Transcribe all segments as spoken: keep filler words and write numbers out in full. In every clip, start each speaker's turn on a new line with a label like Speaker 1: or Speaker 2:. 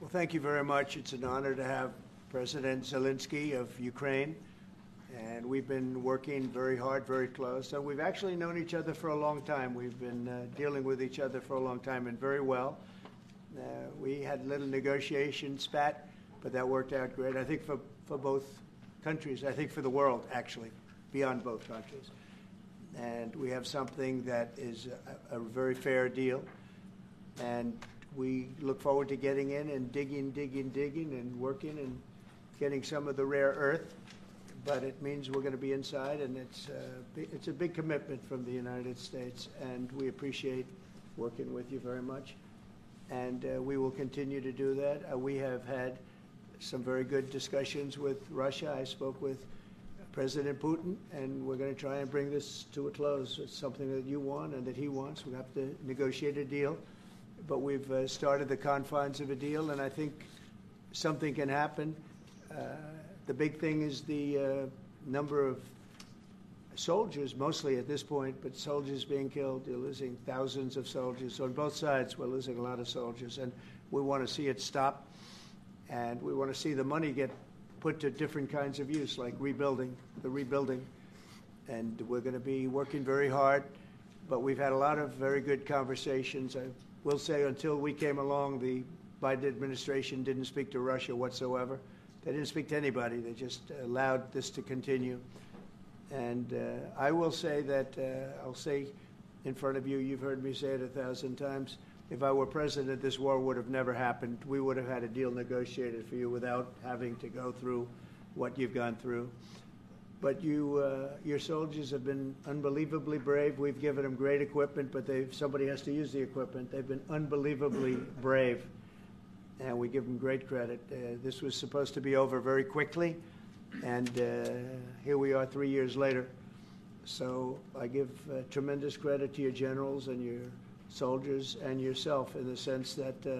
Speaker 1: thank you very much. It's an honor to have President Zelensky of Ukraine, and we've been working very hard, very close. And we've actually known each other for a long time. We've been uh, dealing with each other for a long time, and very well. Uh, we had a little negotiation spat, but that worked out great. I think for, for both countries, I think for the world, actually, beyond both countries. And we have something that is a, a very fair deal. And we look forward to getting in and digging, digging, digging, and working and getting some of the rare earth. But it means we're going to be inside, and it's uh, it's a big commitment from the United States, and we appreciate working with you very much. And uh, we will continue to do that. Uh, we have had some very good discussions with Russia. I spoke with President Putin, and we're going to try and bring this to a close. It's something that you want and that he wants. We have to negotiate a deal. But we've uh, started the confines of a deal, and I think something can happen. Uh, the big thing is the uh, number of soldiers, mostly at this point, but soldiers being killed. You're losing thousands of soldiers. So on both sides, we're losing a lot of soldiers, and we want to see it stop. And we want to see the money get put to different kinds of use, like rebuilding, the rebuilding. And we're going to be working very hard, but we've had a lot of very good conversations. I will say until we came along, the Biden administration didn't speak to Russia whatsoever. They didn't speak to anybody. They just allowed this to continue. And uh, I will say that, uh, I'll say in front of you, you've heard me say it a thousand times, if I were president, this war would have never happened. We would have had a deal negotiated for you without having to go through what you've gone through. But you, uh, your soldiers have been unbelievably brave. We've given them great equipment, but they've, somebody has to use the equipment. They've been unbelievably brave, and we give them great credit. Uh, this was supposed to be over very quickly, and uh, here we are three years later. So I give uh, tremendous credit to your generals and your soldiers and yourself in the sense that uh,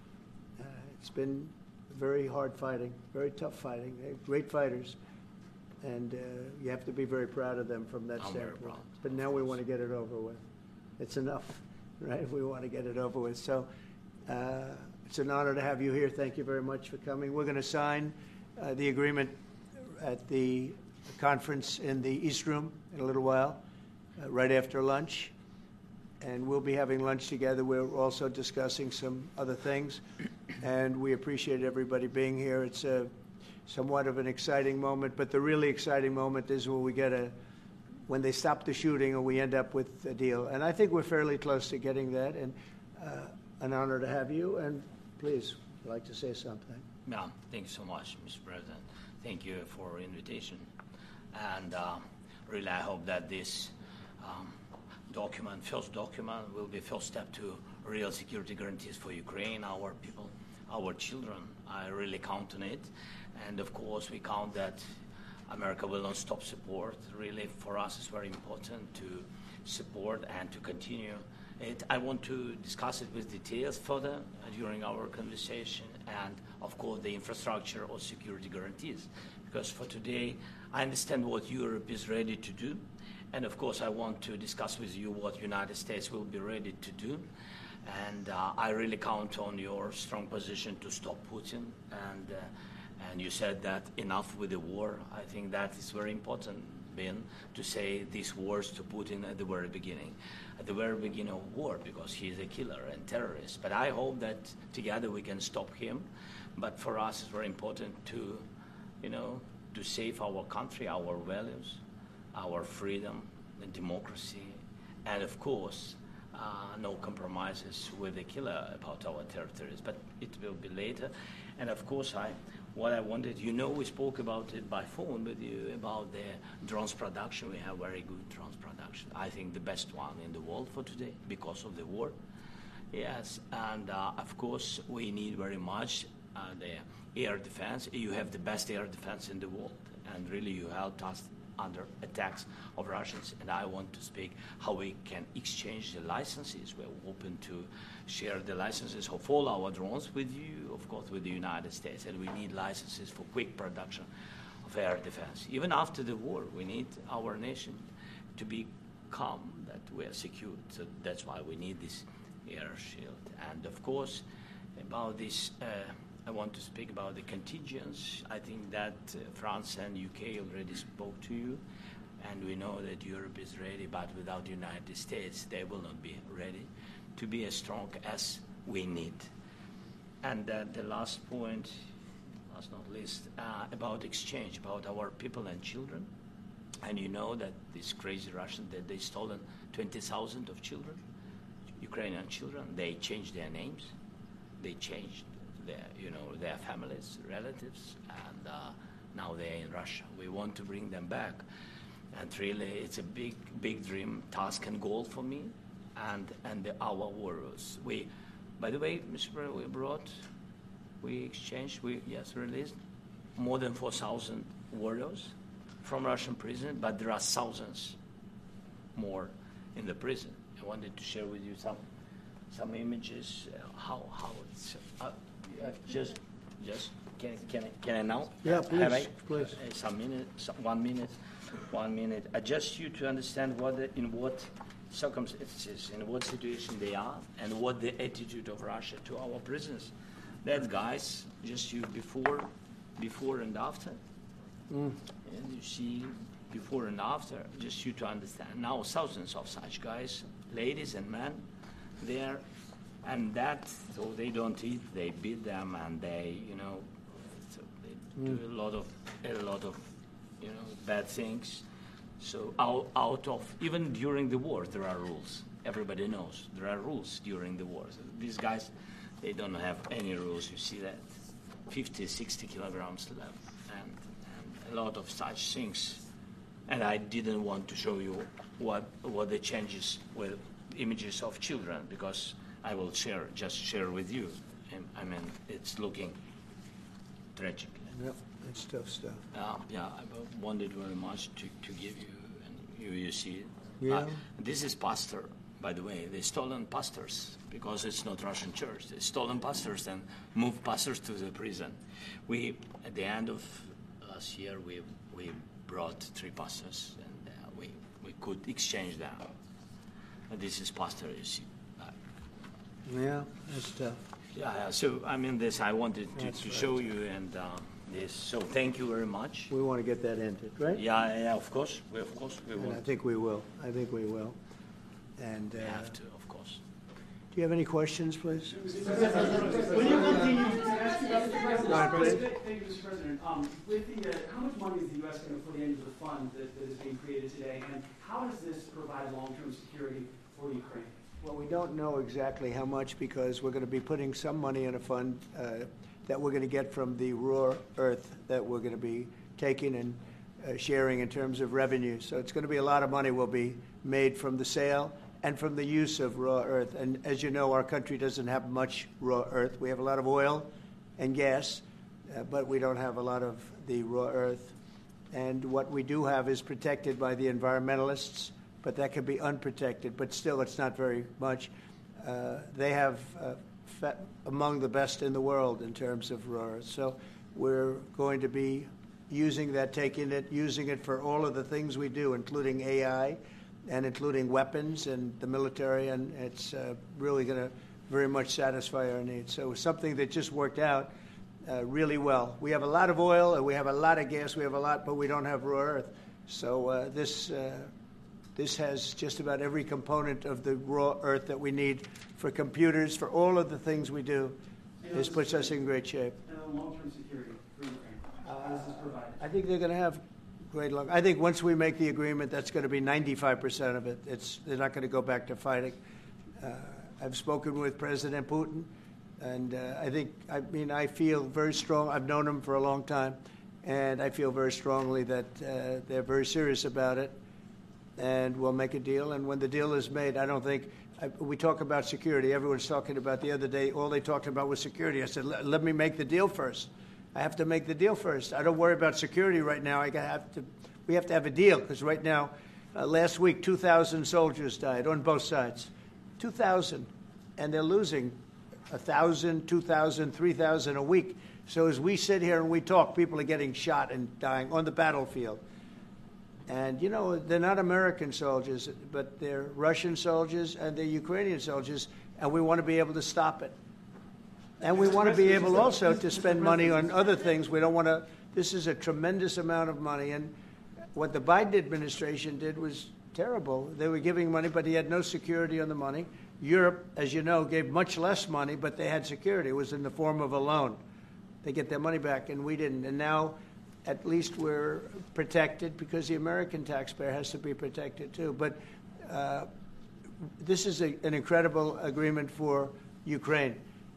Speaker 1: uh, it's been very hard fighting, very tough fighting. They're great fighters. And uh, you have to be very proud of them from that
Speaker 2: I'm
Speaker 1: standpoint. But now we want to get it over with. It's enough, right? We want to get it over with. So uh, it's an honor to have you here. Thank you very much for coming. We're going to sign uh, the agreement at the conference in the East Room in a little while, uh, right after lunch. And we'll be having lunch together. We're also discussing some other things. And we appreciate everybody being here. It's a somewhat of an exciting moment, but the really exciting moment is when we get a, when they stop the shooting and we end up with a deal. And I think we're fairly close to getting that, and uh, an honor to have you. And please, if you'd like to say something.
Speaker 2: Yeah, thank you so much, Mister President. Thank you for the invitation. And uh, really, I hope that this um, document, first document, will be first step to real security guarantees for Ukraine, our people, our children. I really count on it. And of course, we count that America will not stop support. Really, for us, it's very important to support and to continue it. I want to discuss it with details further during our conversation, and of course, the infrastructure or security guarantees. Because for today, I understand what Europe is ready to do, and of course, I want to discuss with you what the United States will be ready to do. And uh, I really count on your strong position to stop Putin. And uh, And you said that enough with the war. I think that is very important, Ben, to say these words to Putin at the very beginning, at the very beginning of war, because he is a killer and terrorist. But I hope that together we can stop him. But for us, it's very important to, you know, to save our country, our values, our freedom, and democracy, and of course, uh, no compromises with the killer about our territories. But it will be later. And of course, I. What I wanted, you know, we spoke about it by phone with you about the drones production. We have very good drones production. I think the best one in the world for today because of the war. Yes, and uh, of course we need very much uh, the air defense. You have the best air defense in the world, and really you helped us under attacks of Russians. And I want to speak how we can exchange the licenses. We're open to share the licenses of all our drones with you, of course, with the United States. And we need licenses for quick production of air defense. Even after the war, we need our nation to be calm, that we are secure. So that's why we need this air shield. And of course, about this uh, I want to speak about the contingents. I think that uh, France and U K already spoke to you, and we know that Europe is ready, but without the United States, they will not be ready to be as strong as we need. And uh, the last point, last not least, uh, about exchange, about our people and children. And you know that these crazy Russians, that they stolen twenty thousand of children, Ukrainian children. They changed their names, they changed their, you know, their families, relatives, and uh, now they're in Russia. We want to bring them back, and really, it's a big, big dream, task, and goal for me, and and the, our warriors. We, by the way, Mister President, we brought, we exchanged, we yes released more than four thousand warriors from Russian prison, but there are thousands more in the prison. I wanted to share with you some some images. Uh, how how it's uh, uh, just just can can I, can I now?
Speaker 1: Yeah, please,
Speaker 2: Have I,
Speaker 1: please.
Speaker 2: Uh, some minute, some, one minute, one minute. I just you to understand what the, in what circumstances, in what situation they are, and what the attitude of Russia to our prisoners. That guys, just you before, before and after.
Speaker 1: Mm.
Speaker 2: And you see before and after, just you to understand. Now thousands of such guys, ladies and men, there, and that, so they don't eat, they beat them, and they, you know, so they mm. do a lot of, a lot of, you know, bad things. So out, out of, even during the war, there are rules. Everybody knows there are rules during the war. So these guys, they don't have any rules. You see that, fifty, sixty kilograms left. A lot of such things, and I didn't want to show you what what the changes with images of children, because I will share just share with you. And I mean, it's looking tragic.
Speaker 1: Yep, it's tough stuff.
Speaker 2: Uh, yeah, I wanted very much to, to give you, and you you see it.
Speaker 1: Yeah.
Speaker 2: Uh, this is pastor, by the way. They stolen pastors because it's not Russian church. They stolen pastors and moved pastors to the prison. We at the end of last year, we we brought three pastors, and uh, we we could exchange them. And this is pastor, you see. Uh,
Speaker 1: yeah, that's tough.
Speaker 2: Yeah, yeah. So I mean, this I wanted to,
Speaker 1: That's
Speaker 2: to
Speaker 1: right.
Speaker 2: show you, and uh, this. So thank you very much.
Speaker 1: We want to get that ended, right?
Speaker 2: Yeah, yeah. Of course, we of course we
Speaker 1: And
Speaker 2: will.
Speaker 1: I think we will. I think we will. And uh,
Speaker 2: We have to, of course.
Speaker 1: do you have any questions, please?
Speaker 3: When you continue to ask you about the president,
Speaker 1: Go ahead, please.
Speaker 3: thank you, Mister President. Um, with the, uh, how much money is the U S going to put into the fund that, that is being created today, and how does this provide long-term security for Ukraine?
Speaker 1: Well, we don't know exactly how much, because we're going to be putting some money in a fund uh, that we're going to get from the raw earth that we're going to be taking and uh, sharing in terms of revenue. So it's going to be a lot of money will be made from the sale and from the use of raw earth. And as you know, our country doesn't have much raw earth. We have a lot of oil and gas, uh, but we don't have a lot of the raw earth. And what we do have is protected by the environmentalists, but that could be unprotected. But still, it's not very much. Uh, they have uh, fa- among the best in the world in terms of raw earth. So we're going to be using that, taking it, using it for all of the things we do, including A I, and including weapons and the military, and it's uh, really going to very much satisfy our needs. So something that just worked out uh, really well. We have a lot of oil, and we have a lot of gas, we have a lot, but we don't have raw earth. So uh, this uh, this has just about every component of the raw earth that we need for computers, for all of the things we do. This puts us in great shape.
Speaker 3: And on long-term security for Ukraine, how does this provide?
Speaker 1: I think they're going to have great luck. I think once we make the agreement, that's going to be ninety-five percent of it. It's, they're not going to go back to fighting. Uh, I've spoken with President Putin, and uh, I think, I mean, I feel very strong. I've known him for a long time, and I feel very strongly that uh, they're very serious about it, and we'll make a deal. And when the deal is made, I don't think, I, we talk about security. Everyone's talking about the other day, all they talked about was security. I said, let, let me make the deal first. I have to make the deal first. I don't worry about security right now. I have to. We have to have a deal, because right now, uh, last week, two thousand soldiers died on both sides. two thousand. And they're losing one thousand, two thousand, three thousand a week. So as we sit here and we talk, people are getting shot and dying on the battlefield. And, you know, they're not American soldiers, but they're Russian soldiers and they're Ukrainian soldiers, and we want to be able to stop it. And we want to be able also to spend money on other things. We don't want to, this is a tremendous amount of money. And what the Biden administration did was terrible. They were giving money, but he had no security on the money. Europe, as you know, gave much less money, but they had security. It was in the form of a loan. They get their money back, and we didn't. And now, at least we're protected because the American taxpayer has to be protected too. But uh, this is a, an incredible agreement for Ukraine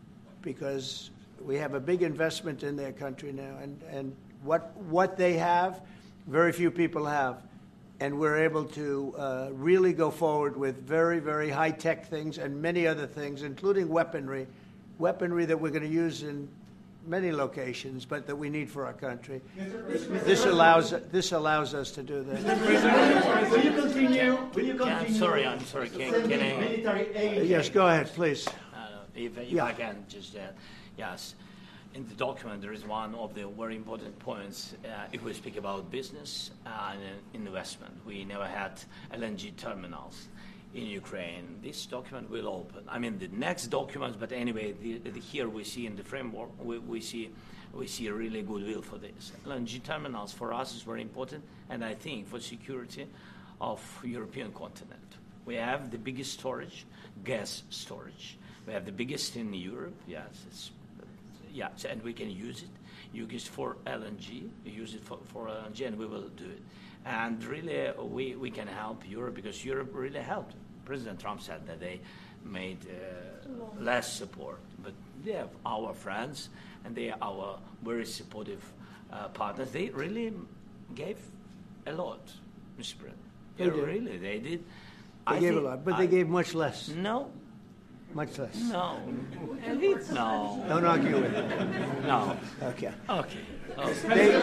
Speaker 1: because we have a big investment in their country now, and, and what what they have, very few people have. And we're able to uh, really go forward with very, very high-tech things and many other things, including weaponry, weaponry that we're going to use in many locations, but that we need for our country. This allows this allows us to do that.
Speaker 4: Will you continue? Will you continue?
Speaker 2: Yeah, I'm sorry, I'm sorry. Can, can I?
Speaker 4: Military aid.
Speaker 1: Yes, go ahead, please.
Speaker 2: Uh, if if
Speaker 1: Yeah.
Speaker 2: I can just add, yes. In the document, there is one of the very important points. Uh, if we speak about business and investment, we never had L N G terminals in Ukraine. This document will open. I mean, the next documents, but anyway, the, the, here we see in the framework, we, we see we see a really goodwill for this. L N G terminals for us is very important, and I think for security of European continent. We have the biggest storage, gas storage. We have the biggest in Europe. Yes, it's. Yeah, and we can use it. You use it for L N G, you use it for, for L N G, and we will do it. And really, uh, we, we can help Europe because Europe really helped. President Trump said that they made uh, less support, but they have our friends, and they are our very supportive uh, partners. They really gave a lot, Mister President.
Speaker 1: They
Speaker 2: Yeah,
Speaker 1: did.
Speaker 2: really, they did.
Speaker 1: They
Speaker 2: I
Speaker 1: gave a
Speaker 2: think
Speaker 1: lot, but
Speaker 2: I-
Speaker 1: they gave much less,
Speaker 2: No,
Speaker 1: much less.
Speaker 2: no, elite, no,
Speaker 1: Don't argue with it.
Speaker 2: no.
Speaker 1: Okay.
Speaker 2: Okay. okay.
Speaker 1: They-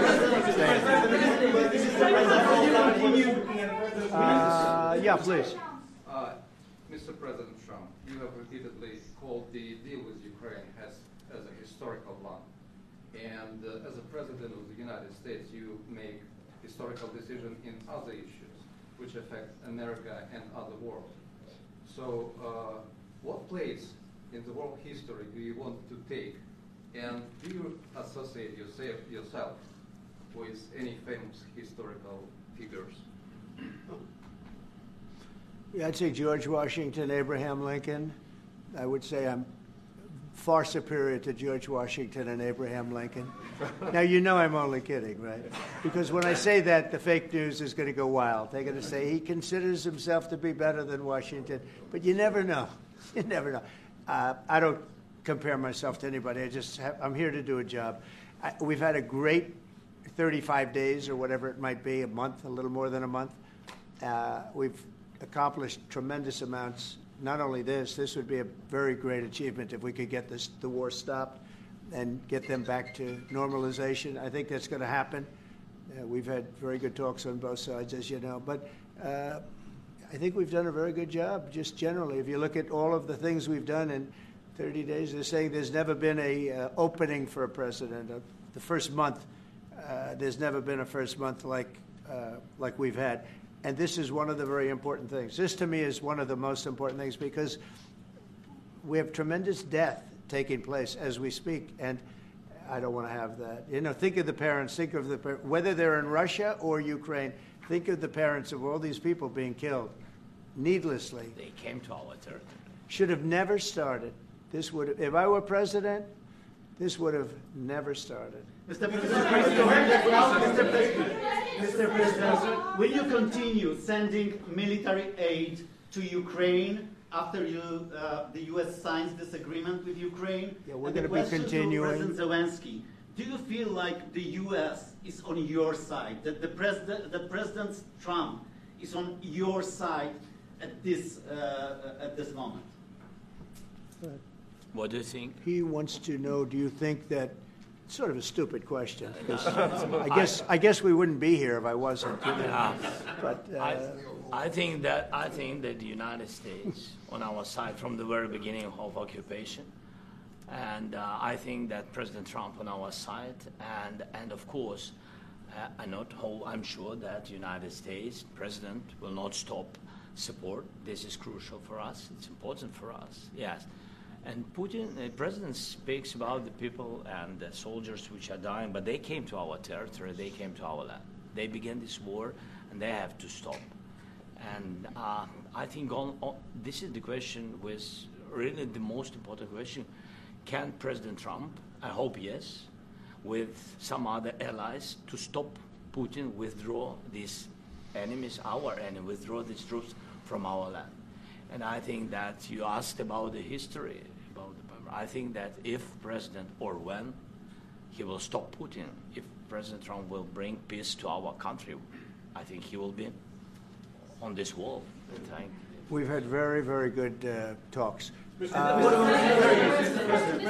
Speaker 1: uh, yeah, please.
Speaker 5: Uh, Mister President Trump, you have repeatedly called the deal with Ukraine as, as a historical one. And uh, as a President of the United States, you make historical decisions in other issues which affect America and other world. So uh, what place in the world history do you want to take? And do you associate yourself, yourself with any famous historical figures?
Speaker 1: Yeah, I'd say George Washington, Abraham Lincoln. I would say I'm far superior to George Washington and Abraham Lincoln. Now, you know I'm only kidding, right? Because when I say that, the fake news is going to go wild. They're going to say he considers himself to be better than Washington. But you never know. You never know. Uh, I don't compare myself to anybody. I just have, I'm here to do a job. I, we've had a great thirty-five days or whatever it might be, a month, a little more than a month. Uh, we've accomplished tremendous amounts. Not only this, this would be a very great achievement if we could get this, the war stopped and get them back to normalization. I think that's going to happen. Uh, we've had very good talks on both sides, as you know. But uh, I think we've done a very good job, just generally. If you look at all of the things we've done in thirty days, they're saying there's never been a uh, opening for a president. Uh, the first month, uh, there's never been a first month like uh, like we've had. And this is one of the very important things. This, to me, is one of the most important things because we have tremendous death taking place as we speak, and I don't want to have that. You know, think of the parents, think of the par- whether they're in Russia or Ukraine, think of the parents of all these people being killed needlessly.
Speaker 2: They came to our territory.
Speaker 1: Should have never started. This would have, if I were president, this would have never started.
Speaker 4: Mister President, Mister President, Mister President, will you continue sending military aid to Ukraine after you, uh, the U S signs this agreement with Ukraine?
Speaker 1: Yeah, we're
Speaker 4: And the
Speaker 1: gonna be
Speaker 4: question to
Speaker 1: continuing.
Speaker 4: President Zelensky, do you feel like the U S is on your side, that the President, that President Trump is on your side at this, uh, at this moment?
Speaker 2: What do you think?
Speaker 1: He wants to know, do you think that, sort of a stupid question, because I guess, I guess we wouldn't be here if I wasn't. You know?
Speaker 2: Uh,
Speaker 1: But
Speaker 2: I,
Speaker 1: uh,
Speaker 2: I think that I think that the United States on our side from the very beginning of occupation, and uh, I think that President Trump on our side, and and of course, uh, I'm not whole, I'm sure that the United States President will not stop support. This is crucial for us. It's important for us. Yes. And Putin, the president speaks about the people and the soldiers which are dying, but they came to our territory, they came to our land. They began this war, and they have to stop. And uh, I think on, on, this is the question, with really the most important question. Can President Trump, I hope yes, with some other allies, to stop Putin, withdraw these enemies, our enemy, withdraw these troops from our land? And I think that you asked about the history, about the, I think that if President, or when, he will stop Putin, if President Trump will bring peace to our country, I think he will be on this wall.
Speaker 1: We've had very, very good uh, talks.
Speaker 4: What about military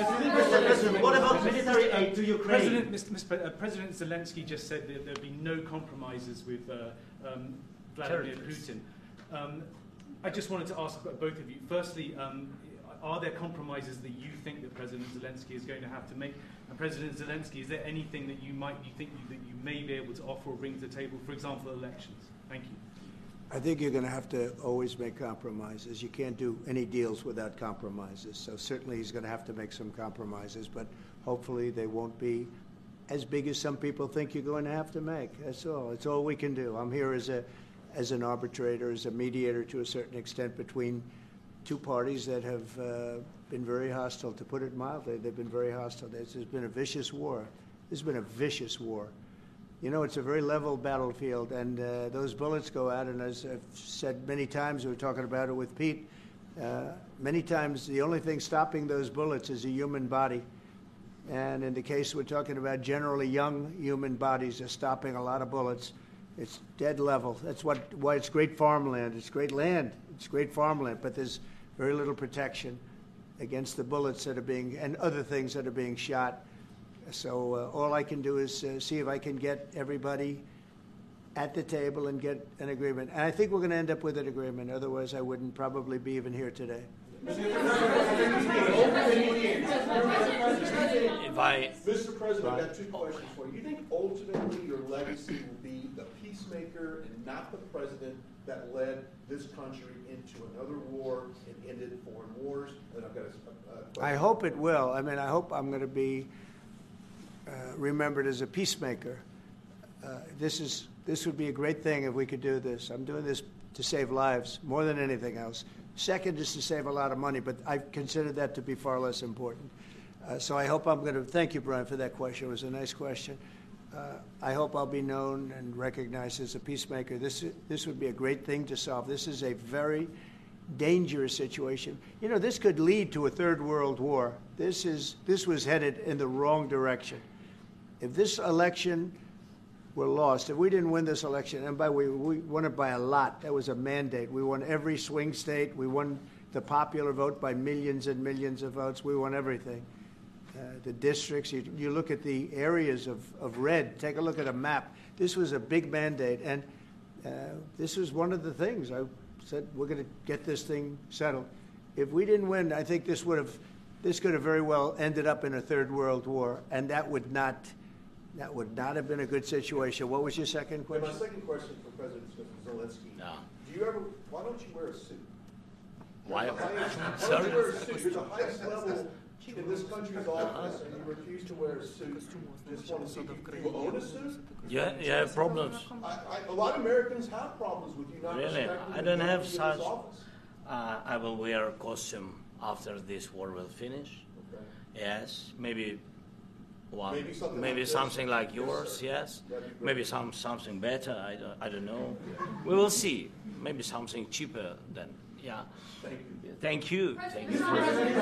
Speaker 4: aid? What about military aid to Ukraine?
Speaker 6: President, Mister Mister Uh, President Zelensky just said that there'd be no compromises with uh, um, Vladimir Putin. Um, I just wanted to ask both of you. Firstly, um, are there compromises that you think that President Zelensky is going to have to make? And President Zelensky, is there anything that you might you think you, that you may be able to offer or bring to the table? For example, elections. Thank you.
Speaker 1: I think you're going to have to always make compromises. You can't do any deals without compromises. So certainly he's going to have to make some compromises, but hopefully they won't be as big as some people think you're going to have to make. That's all. It's all we can do. I'm here as a as an arbitrator, as a mediator to a certain extent between two parties that have uh, been very hostile, to put it mildly. They've been very hostile. There's, there's been a vicious war. This has been a vicious war. You know, it's a very level battlefield, and uh, those bullets go out, and as I've said many times, we were talking about it with Pete, uh, many times the only thing stopping those bullets is a human body. And in the case we're talking about, generally young human bodies are stopping a lot of bullets. It's dead level. That's what why it's great farmland. It's great land. It's great farmland, but there's very little protection against the bullets that are being, and other things that are being shot. So uh, all I can do is uh, see if I can get everybody at the table and get an agreement. And I think we're going to end up with an agreement. Otherwise, I wouldn't probably be even here today.
Speaker 2: If I,
Speaker 7: Mister President, I've got two questions for you. You think ultimately your legacy will be the peacemaker and not the president that led this country into another war and ended foreign wars? And I've got a, a question.
Speaker 1: I hope it will. I mean, I hope I'm going to be uh, remembered as a peacemaker. Uh, this is this would be a great thing if we could do this. I'm doing this to save lives more than anything else. Second is to save a lot of money, but I consider that to be far less important. Uh, so I hope I'm going to thank you, Brian, for that question. It was a nice question. Uh, I hope I'll be known and recognized as a peacemaker. This this would be a great thing to solve. This is a very dangerous situation. You know, this could lead to a third world war. This is this was headed in the wrong direction. If this election were lost, if we didn't win this election, and by the way, we won it by a lot. That was a mandate. We won every swing state. We won the popular vote by millions and millions of votes. We won everything. Uh, the districts, you, you look at the areas of, of red, take a look at a map. This was a big mandate, and uh, this was one of the things. I said, we're going to get this thing settled. If we didn't win, I think this would have, this could have very well ended up in a third world war, and that would not, that would not have been a good situation. What was your second question?
Speaker 7: And my second question for President Zelensky.
Speaker 2: No.
Speaker 7: Do you ever, why don't you wear a suit?
Speaker 2: Why?
Speaker 7: You're the highest- Why don't
Speaker 2: Sorry?
Speaker 7: you wear a suit? You're the highest level in this country's office, and you refuse to wear a suit. Just want to see, do you own a suit?
Speaker 2: Yeah, you have problems.
Speaker 7: I, I, a lot of Americans have problems with you not
Speaker 2: Really?
Speaker 7: respecting
Speaker 2: I
Speaker 7: the
Speaker 2: don't have
Speaker 7: authority of this
Speaker 2: such.
Speaker 7: office.
Speaker 2: Uh, I will wear a costume after this war will finish.
Speaker 7: Okay.
Speaker 2: Yes, maybe one,
Speaker 7: Maybe something
Speaker 2: maybe
Speaker 7: like this.
Speaker 2: something like
Speaker 7: Yes,
Speaker 2: yours.
Speaker 7: sir.
Speaker 2: Yes,
Speaker 7: That'd be great.
Speaker 2: maybe some something better. I don't, I don't know. We will see. Maybe something cheaper than yeah.
Speaker 7: Thank you.
Speaker 2: Thank you. Thank you.
Speaker 8: President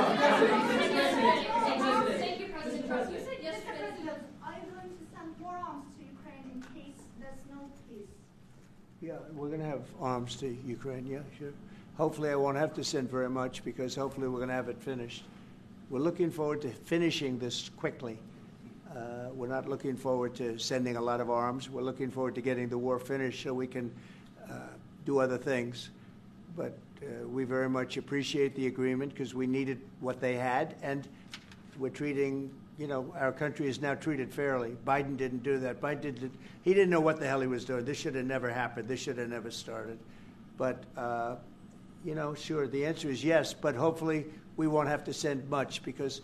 Speaker 8: Trump. Thank you, President Trump. You said
Speaker 9: Mister
Speaker 8: yesterday.
Speaker 9: President, are you going to send more arms to Ukraine in case there's no peace?
Speaker 1: Yeah, we're going to have arms to Ukraine, yeah, sure. Hopefully I won't have to send very much because hopefully we're going to have it finished. We're looking forward to finishing this quickly. Uh, we're not looking forward to sending a lot of arms. We're looking forward to getting the war finished so we can uh, do other things. But uh, we very much appreciate the agreement because we needed what they had, and we're treating, you know, our country is now treated fairly. Biden didn't do that. Biden didn't, he didn't know what the hell he was doing. This should have never happened. This should have never started. But, uh, you know, sure, the answer is yes, but hopefully we won't have to send much because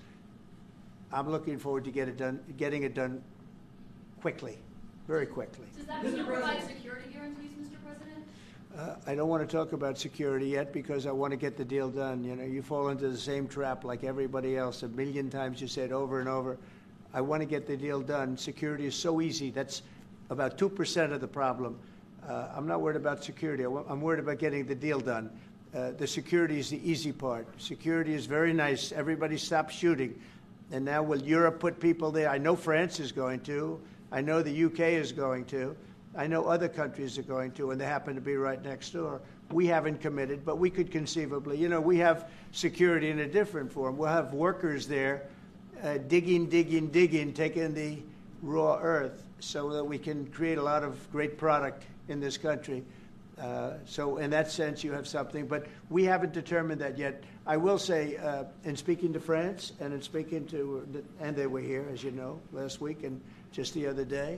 Speaker 1: I'm looking forward to get it done, getting it done quickly, very quickly.
Speaker 8: Does that mean you provide security guarantees, Mister President?
Speaker 1: Uh, I don't want to talk about security yet because I want to get the deal done. You know, you fall into the same trap like everybody else. A million times you said over and over, I want to get the deal done. Security is so easy. That's about two percent of the problem. Uh, I'm not worried about security. I'm worried about getting the deal done. Uh, the security is the easy part. Security is very nice. Everybody stopped shooting. And now will Europe put people there? I know France is going to. I know the U K is going to. I know other countries are going to, and they happen to be right next door. We haven't committed, but we could conceivably. You know, we have security in a different form. We'll have workers there uh, digging, digging, digging, taking the raw earth so that we can create a lot of great product in this country. Uh, so in that sense, you have something. But we haven't determined that yet. I will say, uh, in speaking to France and in speaking to, and they were here, as you know, last week and just the other day,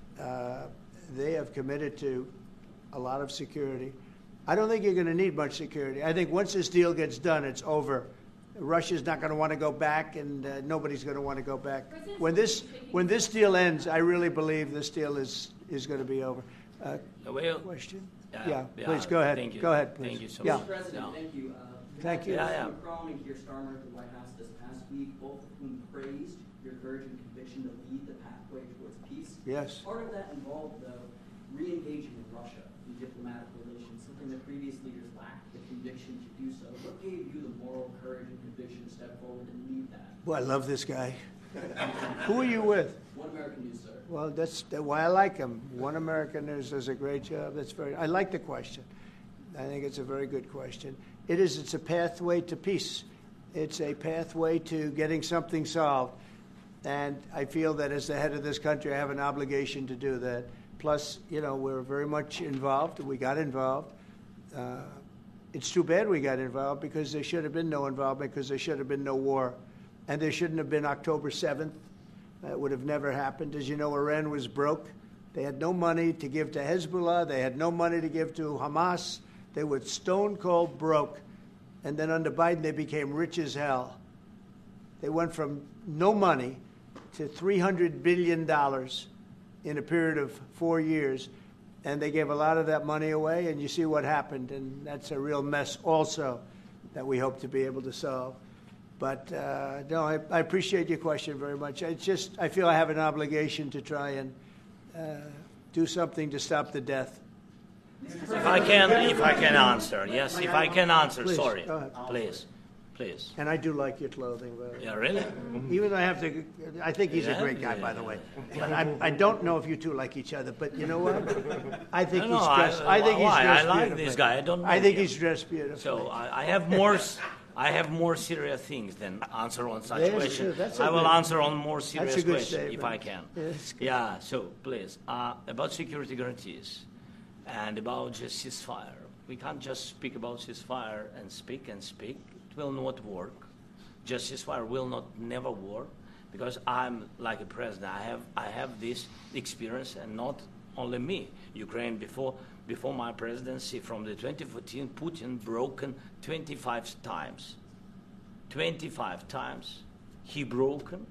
Speaker 1: uh, they have committed to a lot of security. I don't think you're going to need much security. I think once this deal gets done, it's over. Russia's not going to want to go back, and uh, nobody's going to want to go back. When this when this deal ends, I really believe this deal is is going to be over. Uh,
Speaker 2: Well,
Speaker 1: question?
Speaker 2: Yeah,
Speaker 1: Yeah,
Speaker 2: yeah,
Speaker 1: please go ahead.
Speaker 2: thank you.
Speaker 1: Go ahead, please.
Speaker 2: Thank you so
Speaker 1: Yeah.
Speaker 2: much.
Speaker 10: Mister President,
Speaker 2: Yeah.
Speaker 10: thank you. Uh,
Speaker 1: Thank you.
Speaker 2: Yeah, yeah.
Speaker 10: President Macron and Keir Starmer at the White House this past week, both of whom praised your courage and conviction to lead the pathway towards peace.
Speaker 1: Yes.
Speaker 10: Part of that involved, though, re-engaging with Russia in diplomatic relations, something that previous leaders lacked the conviction to do so. What gave you the moral courage and conviction to step forward and lead that?
Speaker 1: Boy, I love this guy. Who are you with?
Speaker 10: One American News, sir.
Speaker 1: Well, that's why I like him. One American News does a great job. That's very. I like the question. I think it's a very good question. It is. It's a pathway to peace. It's a pathway to getting something solved, and I feel that as the head of this country, I have an obligation to do that. Plus, you know, we're very much involved. We got involved. Uh, it's too bad we got involved because there should have been no involvement because there should have been no war, and there shouldn't have been October seventh. That would have never happened. As you know, Iran was broke. They had no money to give to Hezbollah. They had no money to give to Hamas. They were stone cold broke. And then under Biden, they became rich as hell. They went from no money to three hundred billion dollars in a period of four years. And they gave a lot of that money away, and you see what happened. And that's a real mess also that we hope to be able to solve. But, uh, no, I, I appreciate your question very much. It's just, I feel I have an obligation to try and uh, do something to stop the death.
Speaker 2: If I can, if I can answer, yes, if I can answer,
Speaker 1: Please,
Speaker 2: sorry,
Speaker 1: go ahead.
Speaker 2: please, please.
Speaker 1: And I do like your clothing, by the way.
Speaker 2: Yeah, really?
Speaker 1: Even though I have to, I think he's a
Speaker 2: Yeah,
Speaker 1: great guy,
Speaker 2: yeah,
Speaker 1: by the
Speaker 2: yeah.
Speaker 1: way. But I, I don't know if you two like each other, but you know what? I think
Speaker 2: No,
Speaker 1: he's
Speaker 2: no,
Speaker 1: dressed,
Speaker 2: I-
Speaker 1: I think he's
Speaker 2: why? I
Speaker 1: dressed
Speaker 2: like
Speaker 1: beautifully.
Speaker 2: this guy. I don't know
Speaker 1: I think
Speaker 2: him.
Speaker 1: he's dressed beautifully.
Speaker 2: So I, I have more, s- I have more serious things than answer on such
Speaker 1: Yes,
Speaker 2: questions.
Speaker 1: sure, that's a
Speaker 2: I will
Speaker 1: good-
Speaker 2: answer on more serious
Speaker 1: a good
Speaker 2: questions if
Speaker 1: statement.
Speaker 2: I can.
Speaker 1: Yes, good.
Speaker 2: Yeah. So please, uh, about security guarantees and about just ceasefire. We can't just speak about ceasefire and speak and speak. It will not work. Just ceasefire will not never work because I'm like a president. I have I have this experience, and not only me. Ukraine before before my presidency, from the twenty fourteen, Putin broken twenty-five times. twenty-five times he broken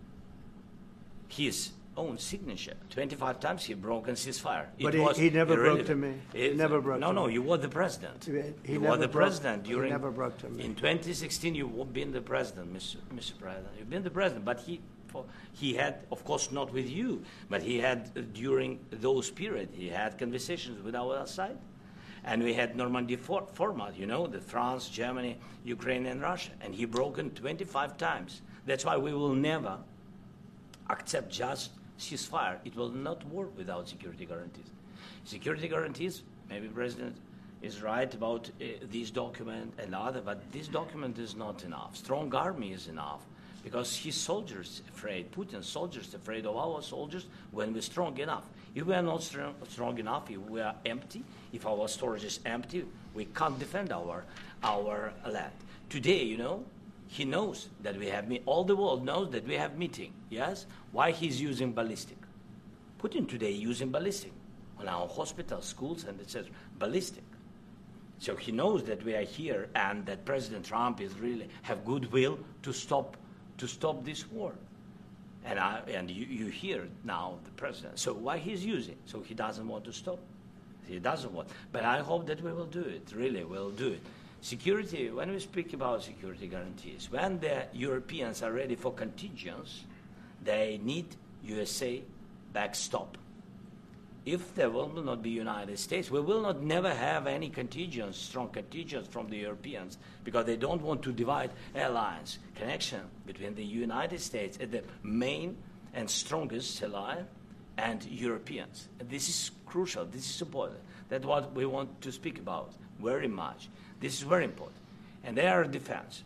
Speaker 2: his own signature. twenty-five times he broken ceasefire.
Speaker 1: But
Speaker 2: It
Speaker 1: he-
Speaker 2: was
Speaker 1: he never broke
Speaker 2: irrelevant.
Speaker 1: to me. He
Speaker 2: It-
Speaker 1: never broke
Speaker 2: No,
Speaker 1: to
Speaker 2: no,
Speaker 1: me.
Speaker 2: you were the president.
Speaker 1: He- he
Speaker 2: you
Speaker 1: never
Speaker 2: were the
Speaker 1: broke-
Speaker 2: president
Speaker 1: he
Speaker 2: during.
Speaker 1: never broke to me.
Speaker 2: In twenty sixteen, you've been the president, Mister Mister President. You've been the president, but he, for, he had, of course, not with you, but he had uh, during those periods, he had conversations with our side, and we had Normandy for, format. You know, the France, Germany, Ukraine, and Russia, and he broken twenty-five times. That's why we will never accept just ceasefire. It will not work without security guarantees. Security guarantees, maybe President is right about uh, this document and other, but this document is not enough. Strong army is enough because his soldiers afraid, Putin's soldiers afraid of our soldiers when we're strong enough. If we are not strong, strong enough, if we are empty, if our storage is empty, we can't defend our, our land. Today, you know, he knows that we have, me- all the world knows that we have meeting, yes? Why he's using ballistic? Putin today using ballistic on our hospitals, schools, and et cetera. Ballistic. So he knows that we are here and that President Trump is really have goodwill to stop to stop this war. And I, and you, you hear now the president. So why he's using? So he doesn't want to stop. He doesn't want. But I hope that we will do it. Really, we'll do it. Security. When we speak about security guarantees, when the Europeans are ready for contingents, they need U S A backstop. If there will not be United States, we will not never have any contingents, strong contingents from the Europeans, because they don't want to divide alliance connection between the United States as the main and strongest ally and Europeans. And this is crucial. This is important. That's what we want to speak about very much. This is very important. And air defense.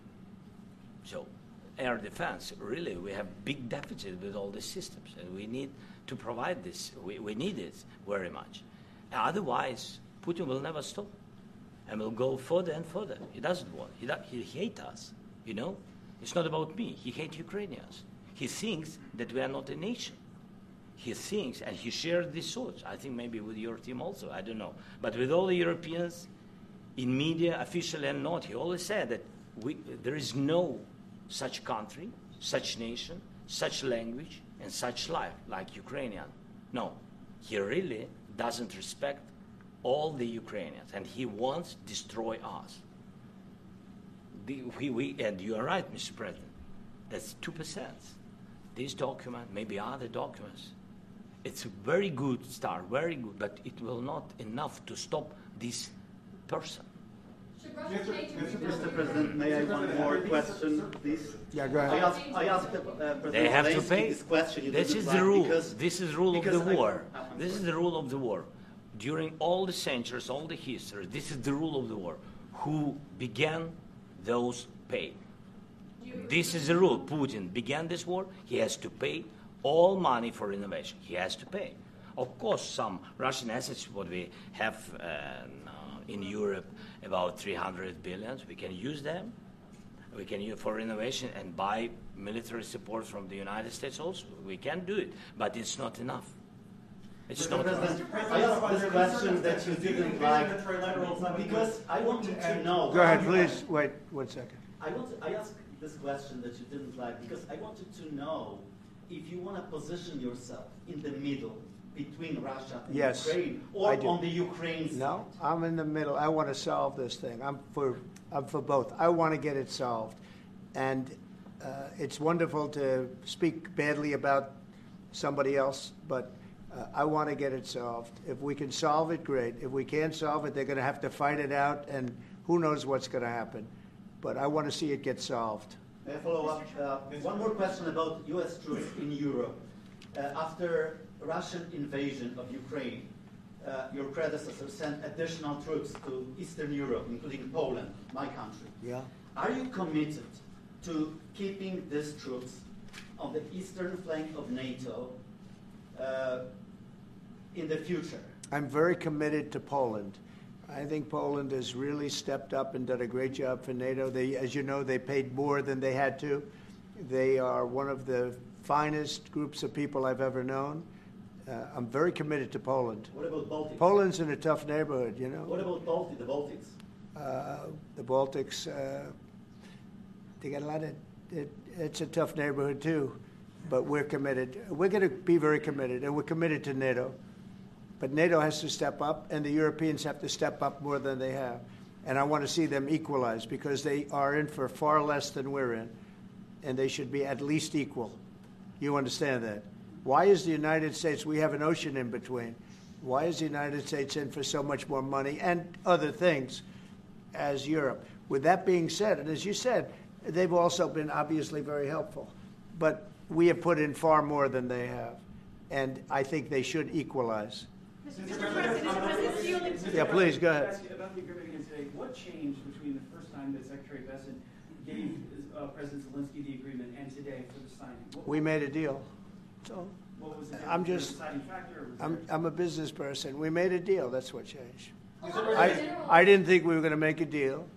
Speaker 2: So air defense, really, we have big deficit with all these systems, and we need to provide this. We, we need it very much. Otherwise, Putin will never stop and will go further and further. He doesn't want. He, do, he hates us, you know? It's not about me. He hates Ukrainians. He thinks that we are not a nation. He thinks, and he shares these thoughts, I think maybe with your team also, I don't know. But with all the Europeans, in media, officially and not, he always said that we, there is no such country, such nation, such language, and such life like Ukrainian. No, he really doesn't respect all the Ukrainians, and he wants to destroy us. The, we, we, and you are right, Mister President, that's two percent. This document, maybe other documents, it's a very good start, very good, but it will not enough to stop this person.
Speaker 4: Mister President, may I have one more question, please?
Speaker 1: Yeah, go
Speaker 4: I
Speaker 1: ahead.
Speaker 4: asked, I asked uh, President
Speaker 2: They have to
Speaker 4: Zelensky
Speaker 2: pay.
Speaker 4: this question. You
Speaker 2: This
Speaker 4: didn't
Speaker 2: is
Speaker 4: like
Speaker 2: the rule.
Speaker 4: because-
Speaker 2: This is the rule of
Speaker 4: because
Speaker 2: the
Speaker 4: I-
Speaker 2: war.
Speaker 4: I'm
Speaker 2: This is
Speaker 4: sorry.
Speaker 2: the rule of the war. During all the centuries, all the history, this is the rule of the war. Who began, those pay. This is the rule. Putin began this war. He has to pay all money for innovation. He has to pay. Of course, some Russian assets, what we have uh, in Europe, about three hundred billion, we can use them. We can use for innovation and buy military support from the United States also. We can do it, but it's not enough. It's
Speaker 4: Mister
Speaker 2: not
Speaker 4: President,
Speaker 2: enough.
Speaker 4: I asked this question that you didn't like because I wanted to know.
Speaker 1: Go ahead, please. Wait one second.
Speaker 4: I want I asked this question that you didn't like because I wanted to know if you want to position yourself in the middle between Russia and
Speaker 1: Yes,
Speaker 4: Ukraine,
Speaker 1: I
Speaker 4: or
Speaker 1: do.
Speaker 4: on the Ukraine side.
Speaker 1: No, I'm in the middle. I want to solve this thing. I'm for, I'm for both. I want to get it solved. And uh, it's wonderful to speak badly about somebody else, but uh, I want to get it solved. If we can solve it, great. If we can't solve it, they're going to have to fight it out, and who knows what's going to happen. But I want to see it get solved.
Speaker 4: May I follow up? Uh, one more question about U S troops in Europe. Uh, after Russian invasion of Ukraine, uh, your predecessor sent additional troops to Eastern Europe, including Poland, my country.
Speaker 1: Yeah.
Speaker 4: Are you committed to keeping these troops on the eastern flank of NATO uh, in the future?
Speaker 1: I'm very committed to Poland. I think Poland has really stepped up and done a great job for NATO. They, as you know, they paid more than they had to. They are one of the finest groups of people I've ever known. Uh, I'm very committed to Poland.
Speaker 4: What about Baltics?
Speaker 1: Poland's in a tough neighborhood, you know.
Speaker 4: What about Balti- the Baltics?
Speaker 1: Uh, the Baltics, uh, they got a lot of, it, it's a tough neighborhood too, but we're committed. We're going to be very committed, and we're committed to NATO. But NATO has to step up, and the Europeans have to step up more than they have. And I want to see them equalize because they are in for far less than we're in, and they should be at least equal. You understand that? Why is the United States, we have an ocean in between, why is the United States in for so much more money and other things as Europe? With that being said, and as you said, they've also been obviously very helpful, but we have put in far more than they have, and I think they should equalize.
Speaker 3: Mister President, Mister President,
Speaker 1: Yeah, please, go ahead.
Speaker 3: Ask you about the agreement again today. What changed between the first time that Secretary Bessent gave uh, President Zelensky the agreement and today for the signing? What,
Speaker 1: We made a deal. So
Speaker 3: what was the
Speaker 1: I'm
Speaker 3: was there a
Speaker 1: just,
Speaker 3: deciding factor? Or was
Speaker 1: I'm,
Speaker 3: there-
Speaker 1: I'm a business person. We made a deal. That's what changed.
Speaker 8: Along
Speaker 1: I,
Speaker 8: with general-
Speaker 1: I didn't think we were going to make a deal,